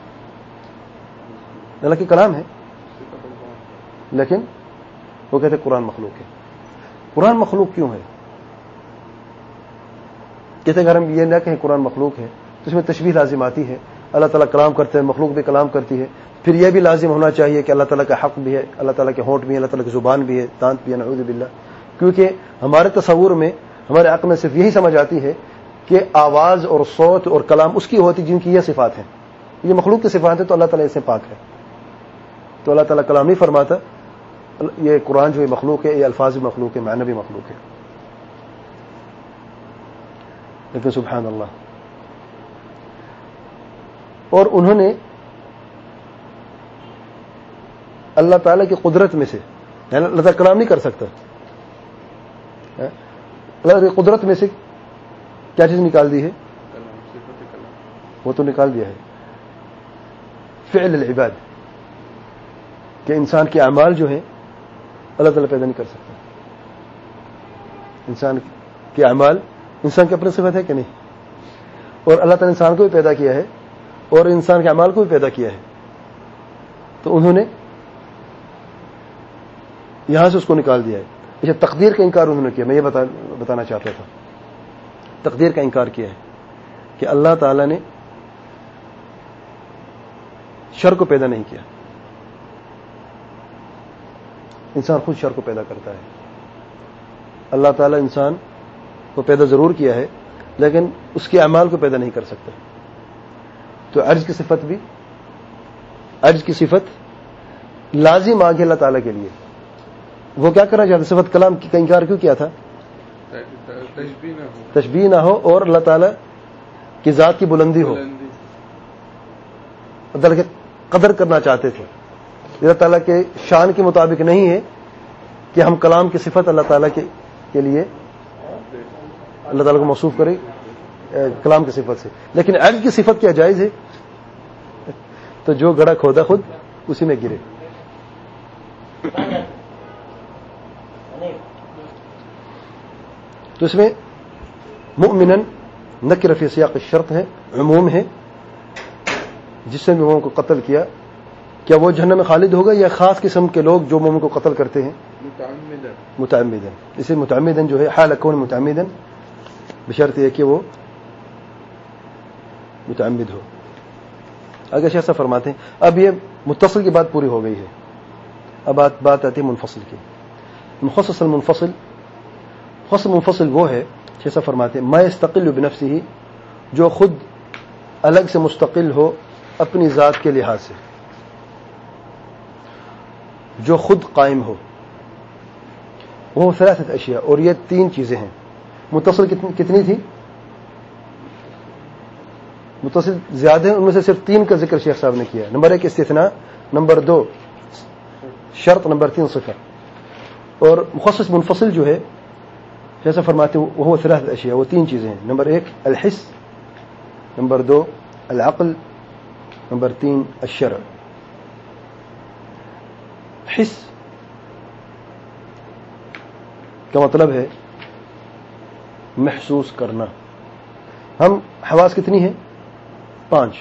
Speaker 1: اللہ کے کلام ہے, لیکن وہ کہتے ہیں قرآن مخلوق ہے. قرآن مخلوق کیوں ہے؟ کہتے ہیں اگر ہم یہ نہ کہیں قرآن مخلوق ہے تو اس میں تشبیہ لازم آتی ہے. اللہ تعالیٰ کلام کرتے ہیں, مخلوق بھی کلام کرتی ہے, پھر یہ بھی لازم ہونا چاہیے کہ اللہ تعالیٰ کا حق بھی ہے, اللہ تعالیٰ کے ہونٹ بھی ہے, اللہ تعالیٰ کی زبان بھی ہے, دانت بھی ہے, نعوذ باللہ. کیونکہ ہمارے تصور میں, ہمارے عقل میں صرف یہی سمجھ آتی ہے کہ آواز اور صوت اور کلام اس کی ہوتی جن کی یہ صفات ہیں. یہ مخلوق کی صفات ہیں تو اللہ تعالیٰ اس سے پاک ہے. تو اللہ تعالیٰ کلام نہیں فرماتا, یہ قرآن جو ہے مخلوق ہے, یہ الفاظ بھی مخلوق ہے, معنی بھی مخلوق ہے. لیکن سبحان اللہ, اور انہوں نے اللہ تعالیٰ کی قدرت میں سے, یعنی اللہ تعالیٰ کلام نہیں کر سکتا, اللہ کی قدرت میں سے کیا چیز نکال دی ہے؟ وہ تو نکال دیا ہے فعل العباد, کہ انسان کے اعمال جو ہیں اللہ تعالیٰ پیدا نہیں کر سکتا. انسان کے اعمال انسان کی اپنی صفت ہے کہ نہیں؟ اور اللہ تعالیٰ انسان کو بھی پیدا کیا ہے اور انسان کے اعمال کو بھی پیدا کیا ہے. تو انہوں نے یہاں سے اس کو نکال دیا ہے. اچھا, تقدیر کا انکار انہوں نے کیا. میں یہ بتانا چاہتا تھا, تقدیر کا انکار کیا ہے کہ اللہ تعالیٰ نے شر کو پیدا نہیں کیا, انسان خود شر کو پیدا کرتا ہے. اللہ تعالیٰ انسان کو پیدا ضرور کیا ہے لیکن اس کے اعمال کو پیدا نہیں کر سکتا. تو عجز کی صفت بھی, عجز کی صفت لازم آ گیا اللہ تعالیٰ کے لیے. وہ کیا کرنا چاہتے؟ صفت کلام کا انکار کیوں کیا تھا؟ تشبیہ نہ ہو اور اللہ تعالیٰ کی ذات کی بلندی ہو. اللہ تعالیٰ کی قدر کرنا چاہتے تھے. اللہ تعالیٰ کے شان کے مطابق نہیں ہے کہ ہم کلام کی صفت اللہ تعالیٰ کے لیے اللہ تعالیٰ کو موصوف کریں کلام کی صفت سے. لیکن علم کی صفت کیا جائز ہے؟ تو جو گڑھا کھودا خود اسی میں گرے. تو اس میں مؤمنن نکرہ فی سیاق الشرط ہے، عموم ہے. جس نے مومن کو قتل کیا کیا وہ جہنم میں خالد ہوگا، یا خاص قسم کے لوگ جو مومن کو قتل کرتے ہیں متعمدن. اسے متعمدن جو ہے حال کون متعمدن، بشرط یہ کہ وہ متعمد ہو. اگر شیخ صاحب فرماتے ہیں اب یہ متصل کی بات پوری ہو گئی ہے، اب بات آتی ہے منفصل کی. مخصص المنفصل، خص منفصل وہ ہے شیخ صاحب فرماتے ہیں ما یستقل بنفسہ، جو خود الگ سے مستقل ہو اپنی ذات کے لحاظ سے، جو خود قائم ہو. وہ ثلاثت اشیاء، اور یہ 3 چیزیں ہیں. متصل کتنی تھی؟ متصل زیادہ ہیں، ان میں سے صرف 3 کا ذکر شیخ صاحب نے کیا. نمبر 1 استثناء، نمبر 2 شرط، نمبر 3 صفت. اور مخصص منفصل جو ہے شیخ صاحب فرماتے ہیں وہ ثلاثت اشیاء، وہ 3 چیزیں ہیں. نمبر 1 الحس، نمبر 2 العقل، نمبر 3 الشرع. حس کا مطلب ہے محسوس کرنا. ہم حواس کتنی ہیں؟ 5.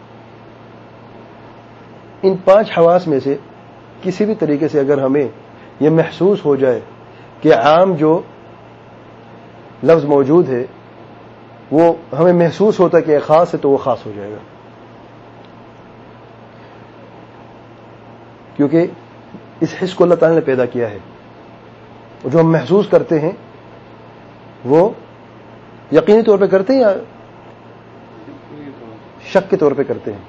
Speaker 1: ان 5 حواس میں سے کسی بھی طریقے سے اگر ہمیں یہ محسوس ہو جائے کہ عام جو لفظ موجود ہے وہ ہمیں محسوس ہوتا ہے کہ خاص ہے، تو وہ خاص ہو جائے گا. کیونکہ اس حس کو اللہ تعالی نے پیدا کیا ہے. اور جو ہم محسوس کرتے ہیں وہ یقینی طور پہ کرتے ہیں یا شک کے طور پہ کرتے ہیں؟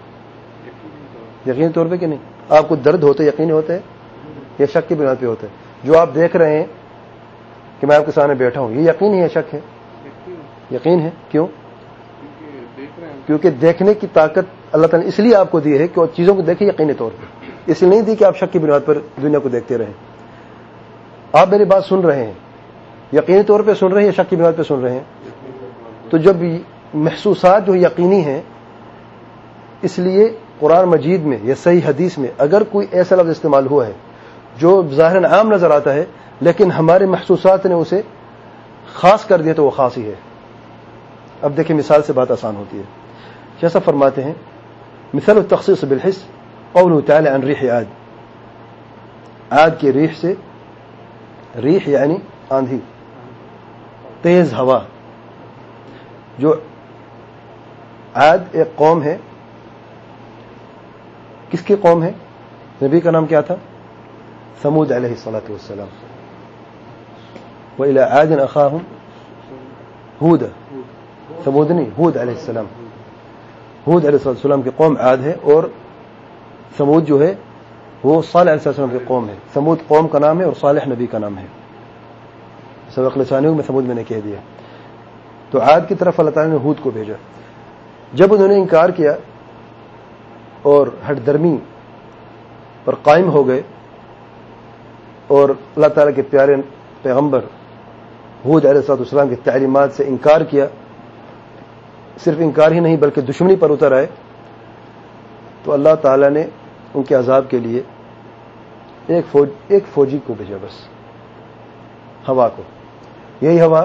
Speaker 1: یقینی طور پہ کہ نہیں؟ آپ کو درد ہوتا ہے یقینی ہوتا ہے یا شک کی بنا پہ ہوتا ہے؟ جو آپ دیکھ رہے ہیں کہ میں آپ کے سامنے بیٹھا ہوں، یہ یقین ہے یا شک ہے؟ یقین ہے. کیوں؟ کیونکہ دیکھنے کی طاقت اللہ تعالیٰ نے اس لیے آپ کو دی ہے کہ چیزوں کو دیکھیں یقینی طور پہ. اس لیے نہیں دی کہ آپ شک کی بنیاد پر دنیا کو دیکھتے رہیں. آپ میری بات سن رہے ہیں، یقینی طور پہ سن رہے ہیں یا شک کی بنیاد پہ سن رہے ہیں؟ تو جب محسوسات جو یقینی ہیں، اس لیے قرآن مجید میں یا صحیح حدیث میں اگر کوئی ایسا لفظ استعمال ہوا ہے جو ظاہراً عام نظر آتا ہے لیکن ہمارے محسوسات نے اسے خاص کر دیا تو وہ خاص ہی ہے. اب دیکھیں مثال سے بات آسان ہوتی ہے. جیسا فرماتے ہیں مثال التخصیص بالحس قوله تعالی عن ریح عاد، عاد کی ریح سے، ریح یعنی آندھی، تیز ہوا. جو عاد ایک قوم ہے، کس کی قوم ہے؟ نبی کا نام کیا تھا؟ ثمود علیہ الصلاۃ والسلام. وإلى عاد أخاهم ہود، ثمود نہیں، ہود علیہ السلام. ہود علیہ السلام کی قوم عاد ہے، اور ثمود جو ہے وہ صالح علیہ السلام کی قوم ہے. ثمود قوم کا نام ہے اور صالح نبی کا نام ہے. سبق لسانیوں میں ثمود میں نے کہہ دیا. تو عاد کی طرف اللہ تعالیٰ نے ہود کو بھیجا. جب انہوں نے انکار کیا اور ہٹ درمی پر قائم ہو گئے اور اللہ تعالیٰ کے پیارے پیغمبر ہود علیہ السلام کی تعلیمات سے انکار کیا، صرف انکار ہی نہیں بلکہ دشمنی پر اتر آئے، تو اللہ تعالیٰ نے ان کے عذاب کے لیے ایک فوجی کو بھیجا، بس ہوا کو. یہی ہوا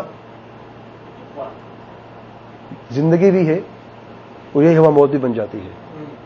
Speaker 1: زندگی بھی ہے اور یہی ہوا موت بھی بن جاتی ہے.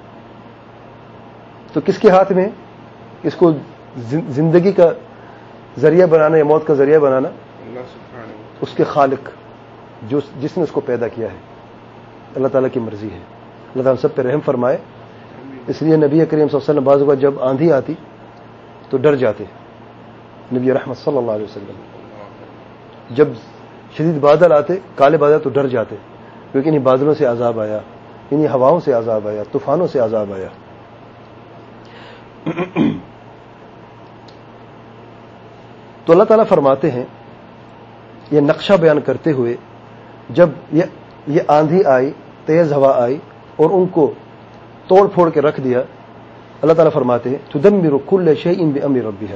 Speaker 1: تو کس کے ہاتھ میں اس کو زندگی کا ذریعہ بنانا یا موت کا ذریعہ بنانا؟ اس کے خالق جس نے اس کو پیدا کیا ہے. اللہ تعالیٰ کی مرضی ہے. اللہ تعالیٰ سب پہ رحم فرمائے. اس لیے نبی کریم صلی اللہ علیہ وسلم بعض اوقات جب آندھی آتی تو ڈر جاتے. نبی رحمت صلی اللہ علیہ وسلم جب شدید بادل آتے، کالے بادل، تو ڈر جاتے، کیونکہ انہیں بادلوں سے عذاب آیا، انہیں ہواؤں سے عذاب آیا، طوفانوں سے عذاب آیا. تو اللہ تعالیٰ فرماتے ہیں یہ نقشہ بیان کرتے ہوئے جب یہ آندھی آئی, تیز ہوا آئی اور ان کو توڑ پھوڑ کے رکھ دیا, اللہ تعالیٰ فرماتے ہیں تدمر کل شیء بامر ربها,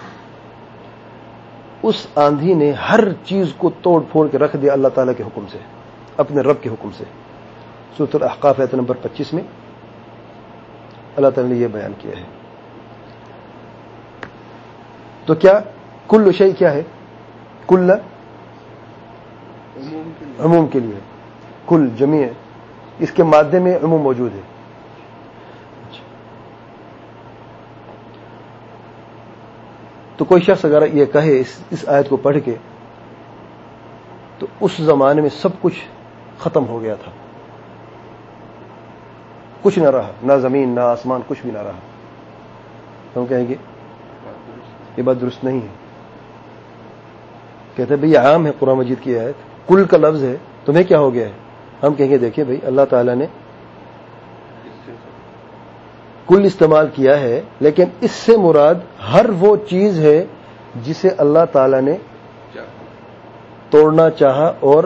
Speaker 1: اس آندھی نے ہر چیز کو توڑ پھوڑ کے رکھ دیا اللہ تعالیٰ کے حکم سے, اپنے رب کے حکم سے. سورۃ الاحقاف آیت نمبر 25 میں اللہ تعالیٰ نے یہ بیان کیا ہے. تو کیا کل شیء کیا ہے؟ کل عموم کے لیے, کل جمیع, اس کے مادے میں عموم موجود ہے. تو کوئی شخص اگر یہ کہے اس آیت کو پڑھ کے تو اس زمانے میں سب کچھ ختم ہو گیا تھا, کچھ نہ رہا, نہ زمین نہ آسمان, کچھ بھی نہ رہا. تو ہم کہیں گے یہ بات درست نہیں ہے. کہتے ہیں بھئی یہ عام ہے قرآن مجید کی آیت, کل کا لفظ ہے, تمہیں کیا ہو گیا ہے؟ ہم کہیں گے دیکھیے بھئی اللہ تعالیٰ نے کل استعمال کیا ہے, لیکن اس سے مراد ہر وہ چیز ہے جسے اللہ تعالیٰ نے توڑنا چاہا اور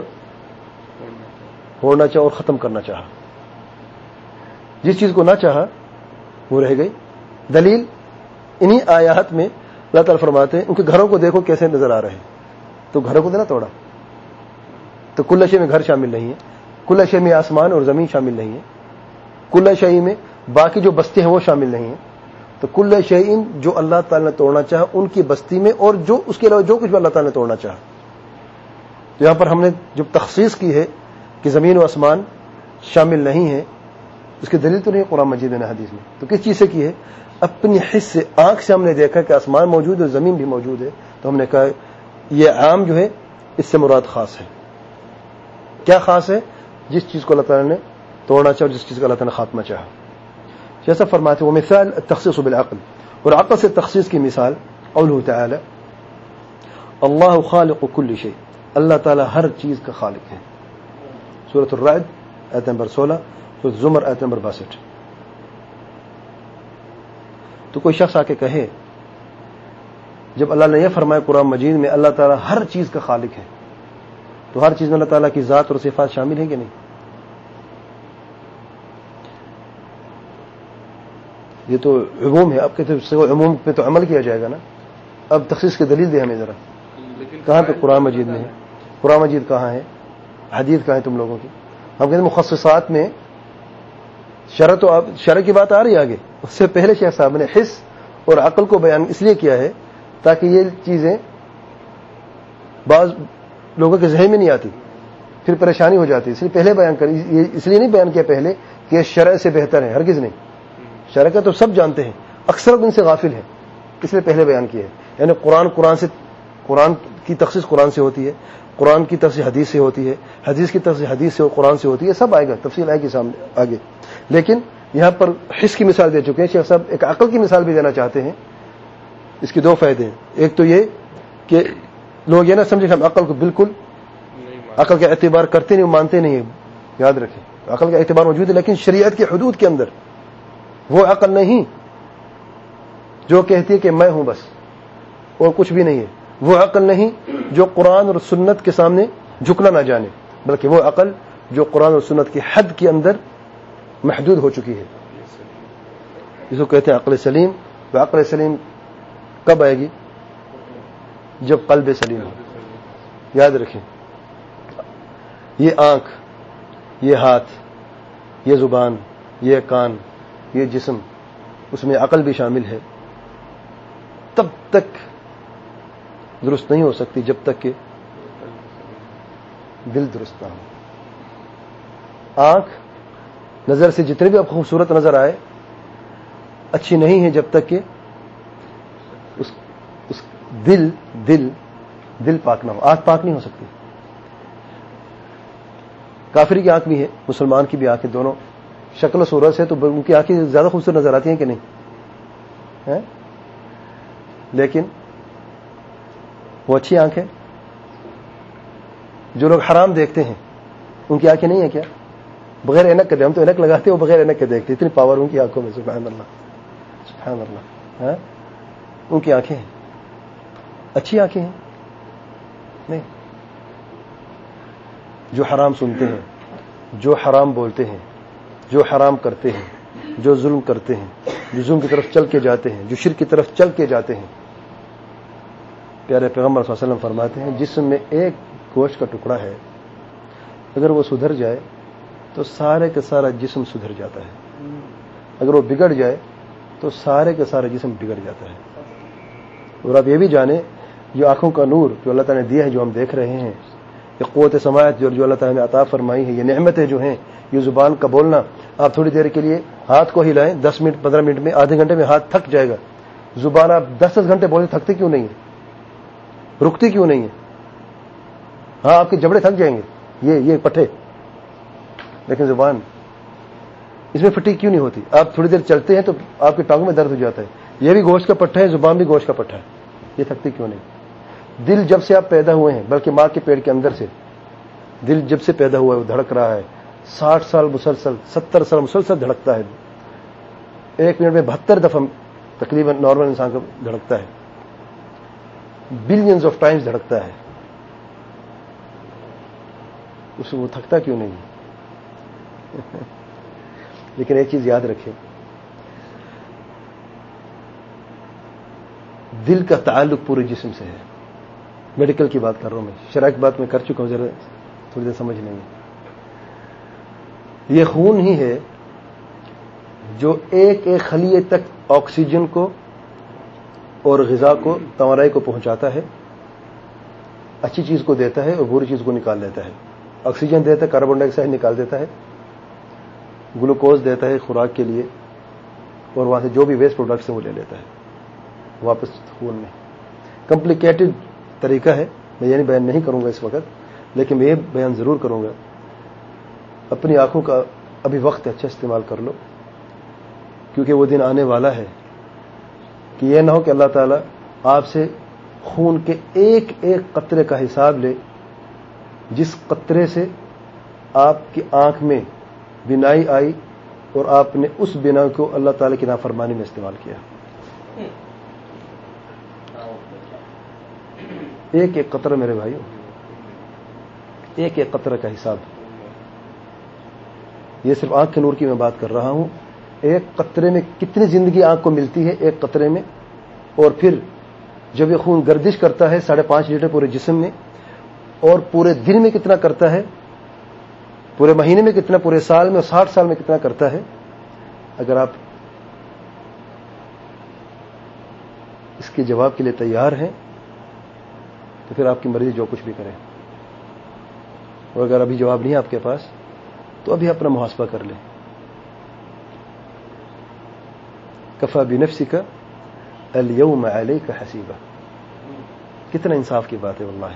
Speaker 1: ہونا چاہا اور ختم کرنا چاہا. جس چیز کو نہ چاہا وہ رہ گئی. دلیل انہی آیات میں اللہ تعالیٰ فرماتے ہیں ان کے گھروں کو دیکھو کیسے نظر آ رہے ہیں, تو گھروں کو نہ توڑا. تو کل شے میں گھر شامل نہیں ہے, کل شے میں آسمان اور زمین شامل نہیں ہے, کل شے میں باقی جو بستی ہیں وہ شامل نہیں ہیں. تو کل شیء جو اللہ تعالیٰ نے توڑنا چاہا ان کی بستی میں, اور جو اس کے علاوہ جو کچھ بھی اللہ تعالیٰ نے توڑنا چاہا. تو یہاں پر ہم نے جب تخصیص کی ہے کہ زمین و آسمان شامل نہیں ہے, اس کی دلیل تو نہیں قرآن مجید میں حدیث میں. تو کس چیز سے کی ہے؟ اپنی حس سے, آنکھ سے ہم نے دیکھا کہ آسمان موجود ہے اور زمین بھی موجود ہے, تو ہم نے کہا یہ عام جو ہے اس سے مراد خاص ہے. کیا خاص ہے؟ جس چیز کو اللہ تعالیٰ نے توڑنا چاہا اور جس چیز کا اللہ تعالیٰ نے خاتمہ چاہا. جیسا فرماتے وہ مثال التخصیص بالعقل, اور عقل سے تخصیص کی مثال قوله تعالی اللہ خالق کل شیء, اللہ تعالیٰ ہر چیز کا خالق ہے. سورۃ الرعد آیت نمبر 16, سورۃ الزمر آیت نمبر 62. تو کوئی شخص آ کے کہے جب اللہ نے یہ فرمایا قرآن مجید میں اللہ تعالیٰ ہر چیز کا خالق ہے, تو ہر چیز میں اللہ تعالیٰ کی ذات اور صفات شامل ہے کہ نہیں؟ یہ تو عموم ہے. اب کہتے ہیں عموم پہ تو عمل کیا جائے گا نا. اب تخصیص کی دلیل دے ہمیں ذرا, کہاں پہ قرآن مجید میں ہے؟ قرآن مجید کہاں ہے؟ حدیث کہاں ہے تم لوگوں کی؟ ہم کہتے ہیں مخصصات میں شرع کی بات آ رہی ہے آگے. اس سے پہلے شیخ صاحب نے حس اور عقل کو بیان اس لیے کیا ہے تاکہ یہ چیزیں بعض لوگوں کے ذہن میں نہیں آتی, پھر پریشانی ہو جاتی, اس لیے پہلے بیان کر. اس لیے نہیں بیان کیا پہلے کہ یہ شرع سے بہتر ہے, ہرگز نہیں. شرع کا تو سب جانتے ہیں, اکثر ان سے غافل ہیں, اس لیے پہلے بیان کیا ہے. یعنی قرآن کی تخصیص قرآن سے ہوتی ہے, قرآن کی تفسیر حدیث سے ہوتی ہے, حدیث کی تفسیر حدیث سے اور قرآن سے ہوتی ہے. سب آئے گا, تفصیل آئے گی سامنے آگے. لیکن یہاں پر حس کی مثال دے چکے ہیں شیخ صاحب, ایک عقل کی مثال بھی دینا چاہتے ہیں. اس کے دو فائدے ہیں. ایک تو یہ کہ لوگ یہ نہ سمجھیں کہ ہم عقل کو بالکل عقل کا اعتبار کرتے نہیں, مانتے نہیں ہیں. یاد رکھیں عقل کا اعتبار موجود ہے, لیکن شریعت کی حدود کے اندر. وہ عقل نہیں جو کہتی ہے کہ میں ہوں بس اور کچھ بھی نہیں ہے. وہ عقل نہیں جو قرآن اور سنت کے سامنے جھکنا نہ جانے, بلکہ وہ عقل جو قرآن اور سنت کی حد کے اندر محدود ہو چکی ہے. اس کو کہتے ہیں عقل سلیم. وہ عقل سلیم کب آئے گی؟ جب قلب سلیم ہو. یاد رکھیں یہ آنکھ, یہ ہاتھ, یہ زبان, یہ کان, یہ جسم, اس میں عقل بھی شامل ہے, تب تک درست نہیں ہو سکتی جب تک کہ دل درست نہ ہو. آنکھ نظر سے جتنے بھی آپ خوبصورت نظر آئے اچھی نہیں ہے جب تک کہ اس دل پاک نہ ہو. آنکھ پاک نہیں ہو سکتی. کافری کی آنکھ بھی ہے, مسلمان کی بھی آنکھ ہے, دونوں شکل و صورت سے تو ان کی آنکھیں زیادہ خوبصورت نظر آتی ہیں کہ نہیں؟ لیکن وہ اچھی آنکھ ہے. جو لوگ حرام دیکھتے ہیں ان کی آنکھیں نہیں ہیں کیا؟ بغیر اینک کے, ہم تو اینک لگاتے ہیں, وہ بغیر اینک کے دیکھتے. اتنی پاور ان کی آنکھوں میں, سبحان اللہ. سبحان اللہ. ہاں ان کی آنکھیں ہیں, اچھی آنکھیں ہیں نہیں. جو حرام سنتے ہیں, جو حرام بولتے ہیں, جو حرام کرتے ہیں, جو ظلم کرتے ہیں, جو ظلم کی طرف چل کے جاتے ہیں, جو شرک کی طرف چل کے جاتے ہیں, پیارے پیغمبر صلی اللہ علیہ وسلم فرماتے ہیں جسم میں ایک گوشت کا ٹکڑا ہے, اگر وہ سدھر جائے تو سارے کا سارا جسم سدھر جاتا ہے, اگر وہ بگڑ جائے تو سارے کا سارا جسم بگڑ جاتا ہے. اور آپ یہ بھی جانیں جو آنکھوں کا نور جو اللہ تعالیٰ نے دیا ہے, جو ہم دیکھ رہے ہیں, یہ قوت سماعت جو اللہ تعالیٰ نے عطا فرمائی ہے, یہ نعمتیں جو ہیں, یہ زبان کا بولنا, آپ تھوڑی دیر کے لیے ہاتھ کو ہلائیں, 10 منٹ 15 منٹ میں, آدھے گھنٹے میں ہاتھ تھک جائے گا. زبان آپ 10 گھنٹے بولتے تھکتے کیوں نہیں ہے, رکتی کیوں نہیں ہے؟ ہاں آپ کے جبڑے تھک جائیں گے, یہ پٹھے, لیکن زبان اس میں فٹی کیوں نہیں ہوتی؟ آپ تھوڑی دیر چلتے ہیں تو آپ کے ٹانگوں میں درد ہو جاتا ہے. یہ بھی گوشت کا پٹھا ہے, زبان بھی گوشت کا پٹھا ہے, یہ تھکتی کیوں نہیں؟ دل جب سے آپ پیدا ہوئے ہیں, بلکہ ماں کے پیٹ کے اندر سے دل جب سے پیدا ہوا ہے وہ دھڑک رہا ہے, 60 سال مسلسل, 70 سال مسلسل دھڑکتا ہے. 1 منٹ میں 72 دفعہ تقریباً نارمل انسان کا دھڑکتا ہے, بلینز آف ٹائمز دھڑکتا ہے. اس وہ تھکتا کیوں نہیں؟ لیکن ایک چیز یاد رکھیں, دل کا تعلق پورے جسم سے ہے. میڈیکل کی بات کر رہا ہوں میں, شرع کی بات میں کر چکا ہوں, ذرا تھوڑی دیر سمجھ نہیں. یہ خون ہی ہے جو ایک ایک خلیے تک آکسیجن کو اور غذا کو, توانائی کو پہنچاتا ہے, اچھی چیز کو دیتا ہے اور بری چیز کو نکال دیتا ہے. آکسیجن دیتا ہے, کاربن ڈائی آکسائڈ نکال دیتا ہے, گلوکوز دیتا ہے خوراک کے لیے, اور وہاں سے جو بھی ویسٹ پروڈکٹس ہیں وہ لے لیتا ہے واپس خون میں. کمپلیکیٹڈ طریقہ ہے, میں یعنی بیان نہیں کروں گا اس وقت, لیکن میں یہ بیان ضرور کروں گا. اپنی آنکھوں کا ابھی وقت اچھا استعمال کر لو, کیونکہ وہ دن آنے والا ہے کہ یہ نہ ہو کہ اللہ تعالیٰ آپ سے خون کے ایک ایک قطرے کا حساب لے, جس قطرے سے آپ کی آنکھ میں بینائی آئی اور آپ نے اس بنا کو اللہ تعالیٰ کی نافرمانی میں استعمال کیا. ایک ایک قطرہ میرے بھائیوں, ایک ایک قطرہ کا حساب. یہ صرف آنکھ کے نور کی میں بات کر رہا ہوں. ایک قطرے میں کتنی زندگی آنکھ کو ملتی ہے ایک قطرے میں, اور پھر جب یہ خون گردش کرتا ہے 5.5 لیٹر پورے جسم میں, اور پورے دن میں کتنا کرتا ہے, پورے مہینے میں کتنا, پورے سال میں, 60 سال میں کتنا کرتا ہے. اگر آپ اس کے جواب کے لیے تیار ہیں تو پھر آپ کی مرضی جو کچھ بھی کریں, اور اگر ابھی جواب نہیں ہے آپ کے پاس تو ابھی اپنا محاسبہ کر لیں. کفا بنفسک اليوم علیک حسیبا. کتنا انصاف کی بات ہے واللہ.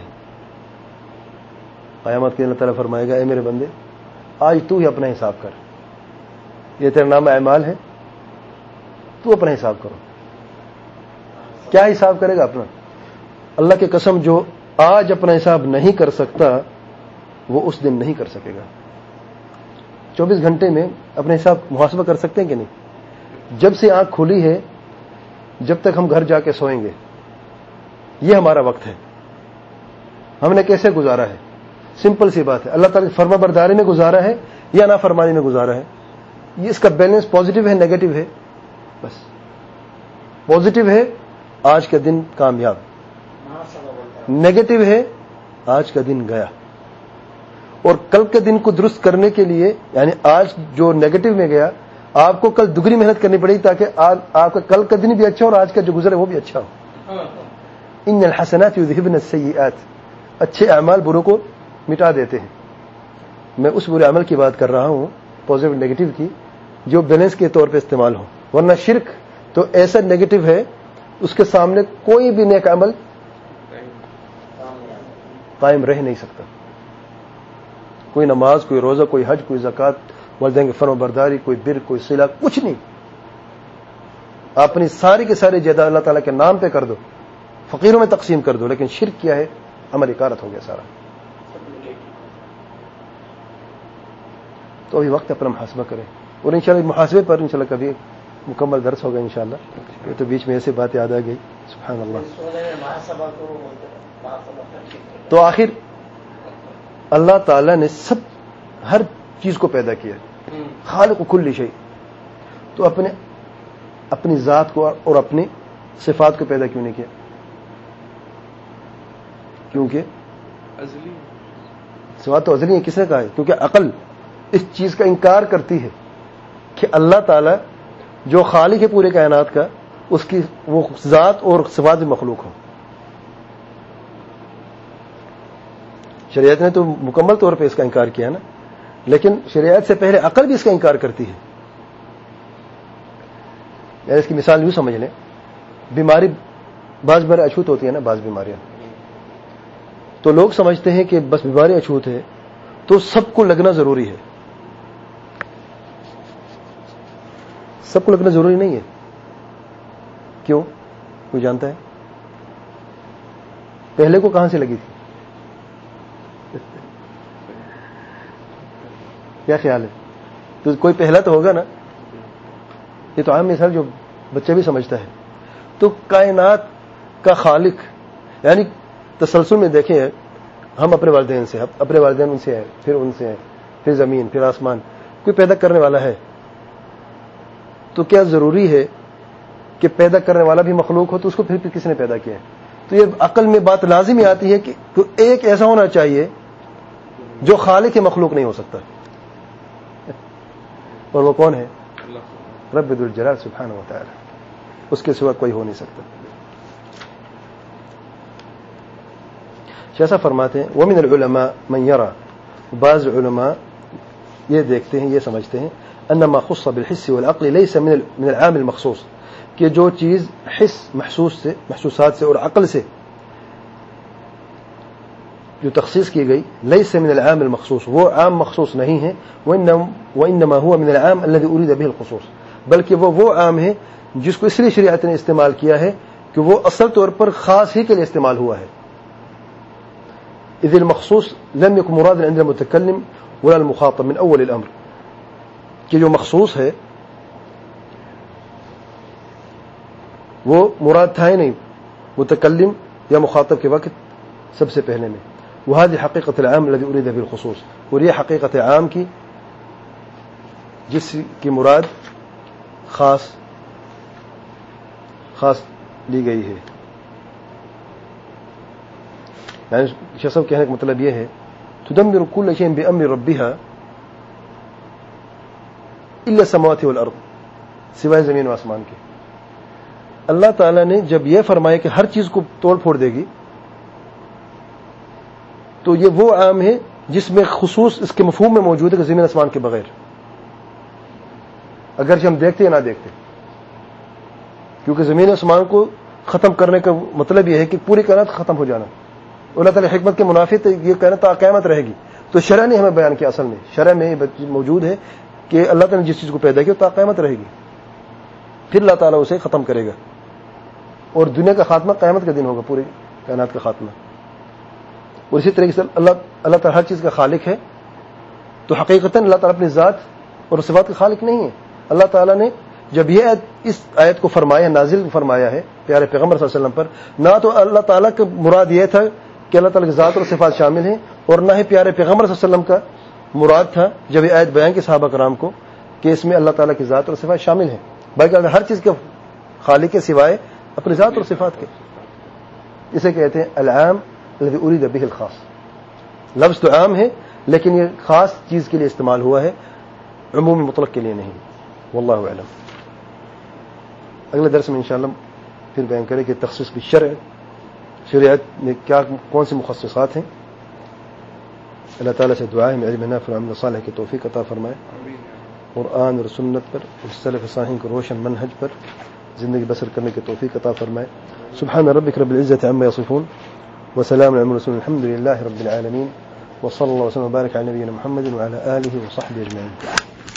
Speaker 1: قیامت کے اللہ تعالیٰ فرمائے گا, اے میرے بندے آج تو ہی اپنا حساب کر, یہ تیرا نام اعمال ہے, تو اپنا حساب کرو. کیا حساب کرے گا اپنا؟ اللہ کی قسم, جو آج اپنا حساب نہیں کر سکتا وہ اس دن نہیں کر سکے گا. 24 گھنٹے میں اپنا حساب محاسبہ کر سکتے ہیں کہ نہیں؟ جب سے آنکھ کھلی ہے جب تک ہم گھر جا کے سوئیں گے, یہ ہمارا وقت ہے. ہم نے کیسے گزارا ہے؟ سمپل سی بات ہے, اللہ تعالیٰ کی فرما برداری میں گزارا ہے یا نافرمانی میں گزارا ہے. یہ اس کا بیلنس پازیٹو ہے نیگیٹو ہے؟ بس پازیٹو ہے آج کا دن کامیاب, نیگیٹو ہے آج کا دن گیا. اور کل کے دن کو درست کرنے کے لیے, یعنی آج جو نیگیٹو میں گیا, آپ کو کل دگنی محنت کرنی پڑے گی تاکہ آپ کا کل کا دن بھی اچھا اور آج کا جو گزرے وہ بھی اچھا ہو. ان الحسنات یذهبن السیئات, اچھے اعمال بروں کو مٹا دیتے ہیں. میں اس برے عمل کی بات کر رہا ہوں, پازیٹو نیگیٹو کی, جو بیلنس کے طور پہ استعمال ہو. ورنہ شرک تو ایسا نیگیٹو ہے, اس کے سامنے کوئی بھی نیک عمل قائم رہ نہیں سکتا. کوئی نماز, کوئی روزہ, کوئی حج, کوئی زکوٰۃ, والدین کی فرما برداری, کوئی بر, کوئی صلہ, کچھ نہیں. اپنی ساری کی ساری جائیداد اللہ تعالیٰ کے نام پہ کر دو, فقیروں میں تقسیم کر دو, لیکن شرک کیا ہے؟ عمل اکارت ہو گیا سارا. تو ابھی وقت اپنا محاسبہ کریں, اور انشاءاللہ محاسبے پر انشاءاللہ کبھی مکمل درس ہوگا انشاءاللہ. یہ تو بیچ میں ایسے بات یاد آ گئی. سبحان اللہ. تو آخر اللہ تعالیٰ نے ہر چیز کو پیدا کیا, خالق کل شیء. تو اپنی ذات کو اور اپنی صفات کو پیدا کیوں نہیں کیا؟ کیونکہ صفات تو ازلی ہیں. کس نے کہا ہے؟ کیونکہ عقل اس چیز کا انکار کرتی ہے کہ اللہ تعالیٰ جو خالق ہے پورے کائنات کا, اس کی وہ ذات اور صفات بھی مخلوق ہو. شریعت نے تو مکمل طور پہ اس کا انکار کیا نا, لیکن شریعت سے پہلے عقل بھی اس کا انکار کرتی ہے. یعنی اس کی مثال یوں سمجھ لیں, بیماری بعض بار اچھوت ہوتی ہے نا, بعض بیماریاں, تو لوگ سمجھتے ہیں کہ بس بیماری اچھوت ہے تو سب کو لگنا ضروری ہے. سب کو لگنا ضروری نہیں ہے. کیوں؟ کوئی جانتا ہے؟ پہلے کو کہاں سے لگی تھی؟ کیا خیال ہے؟ تو کوئی پہلا تو ہوگا نا. یہ تو عام مثال جو بچہ بھی سمجھتا ہے. تو کائنات کا خالق, یعنی تسلسل میں دیکھیں, ہم اپنے والدین سے, اپنے والدین ان سے ہیں, پھر ان سے ہیں, پھر زمین, پھر آسمان, کوئی پیدا کرنے والا ہے. تو کیا ضروری ہے کہ پیدا کرنے والا بھی مخلوق ہو؟ تو اس کو پھر کس نے پیدا کیا ہے؟ تو یہ عقل میں بات لازم ہی آتی ہے کہ ایک ایسا ہونا چاہیے جو خالق مخلوق نہیں ہو سکتا, اور وہ کون ہے؟ رب ذو الجلال سبحانہ و تعالی. اس کے سوا کوئی ہو نہیں سکتا. شیخ صاحب فرماتے ہیں ومن العلماء من يرى, بعض علماء یہ دیکھتے ہیں, یہ سمجھتے ہیں, انما خص بالحس والعقل ليس من العام المخصوص, کہ جو چیز حس محسوسات سے اور عقل سے جو تخصیص کی گئی, ليس من العام المخصوص, وہ عام مخصوص نہیں ہے, وانما هو من العام الذي اريد به الخصوص, بلکہ وہ عام ہے جس کو اس لیے شریعت نے استعمال کیا ہے کہ وہ اصل طور پر خاص ہی کے لیے استعمال ہوا ہے. اذ المخصوص لم يكن مرادا عند المتكلم ولا المخاطب من اول الامر, کہ جو مخصوص ہے وہ مراد تھا ہی نہیں متکلم یا مخاطب کے وقت سب سے پہلے میں. وهذه حقيقة العام الذي أريد به الخصوص, اور یہ حقیقت عام کی جس کی مراد خاص لی گئی ہے. یعنی شخص کہنے کا مطلب یہ ہے تدمر كل شيء بأمر ربها إلا السماوات والأرض, سوائے زمین و آسمان کے. اللہ تعالیٰ نے جب یہ فرمایا کہ ہر چیز کو توڑ پھوڑ دے گی, تو یہ وہ عام ہے جس میں خصوص اس کے مفہوم میں موجود ہے کہ زمین آسمان کے بغیر, اگرچہ ہم دیکھتے یا نہ دیکھتے, کیونکہ زمین آسمان کو ختم کرنے کا مطلب یہ ہے کہ پوری کائنات ختم ہو جانا. اللہ تعالی حکمت کے منافی یہ کائنات تا قیامت رہے گی. تو شرع نے ہمیں بیان کیا, اصل میں شرع میں موجود ہے کہ اللہ تعالی نے جس چیز کو پیدا کیا تا قیامت رہے گی, پھر اللہ تعالیٰ اسے ختم کرے گا, اور دنیا کا خاتمہ قیامت کا دن ہوگا, پوری کائنات کا خاتمہ. اور اسی طریقے سے اللہ تعالیٰ ہر چیز کا خالق ہے, تو حقیقتاً اللہ تعالیٰ اپنی ذات اور صفات کا خالق نہیں ہے. اللہ تعالیٰ نے جب یہ اس آیت کو فرمایا, نازل فرمایا ہے پیارے پیغمبر صلی اللہ علیہ وسلم پر, نہ تو اللہ تعالیٰ کا مراد یہ تھا کہ اللہ تعالیٰ کی ذات اور صفات شامل ہیں, اور نہ ہی پیارے پیغمبر صلی اللہ علیہ وسلم کا مراد تھا جب یہ آیت بیان کی صحابہ کرام کو کہ اس میں اللہ تعالیٰ کی ذات اور صفات شامل ہیں, بلکہ ہر چیز کے خالق کے سوائے اپنی ذات اور صفات کے. اسے کہتے ہیں العام الذي اريد به الخاص. لفظ تو عام ہے لیکن یہ خاص چیز کے لیے استعمال ہوا ہے, عمومی مطلق کے لیے نہیں. واللہ اعلم. اگلے درس میں انشاءاللہ پھر بیان کریں کہ تخصیص بالشرع, شریعت میں کون سی مخصصات ہیں. اللہ تعالیٰ سے دعا ہے میں علم نافع و عمل صالح کی توفیق عطا فرمائے, قرآن اور سنت پر اور سلف صالحین کو روشن منہج پر زندگی بسر کرنے کی توفیق عطا فرمائے. سبحان ربک رب العزة عما یصفون وسلام على المرسلين الحمد لله رب العالمين وصلى الله وسلم وبارك على نبينا محمد وعلى آله وصحبه أجمعين.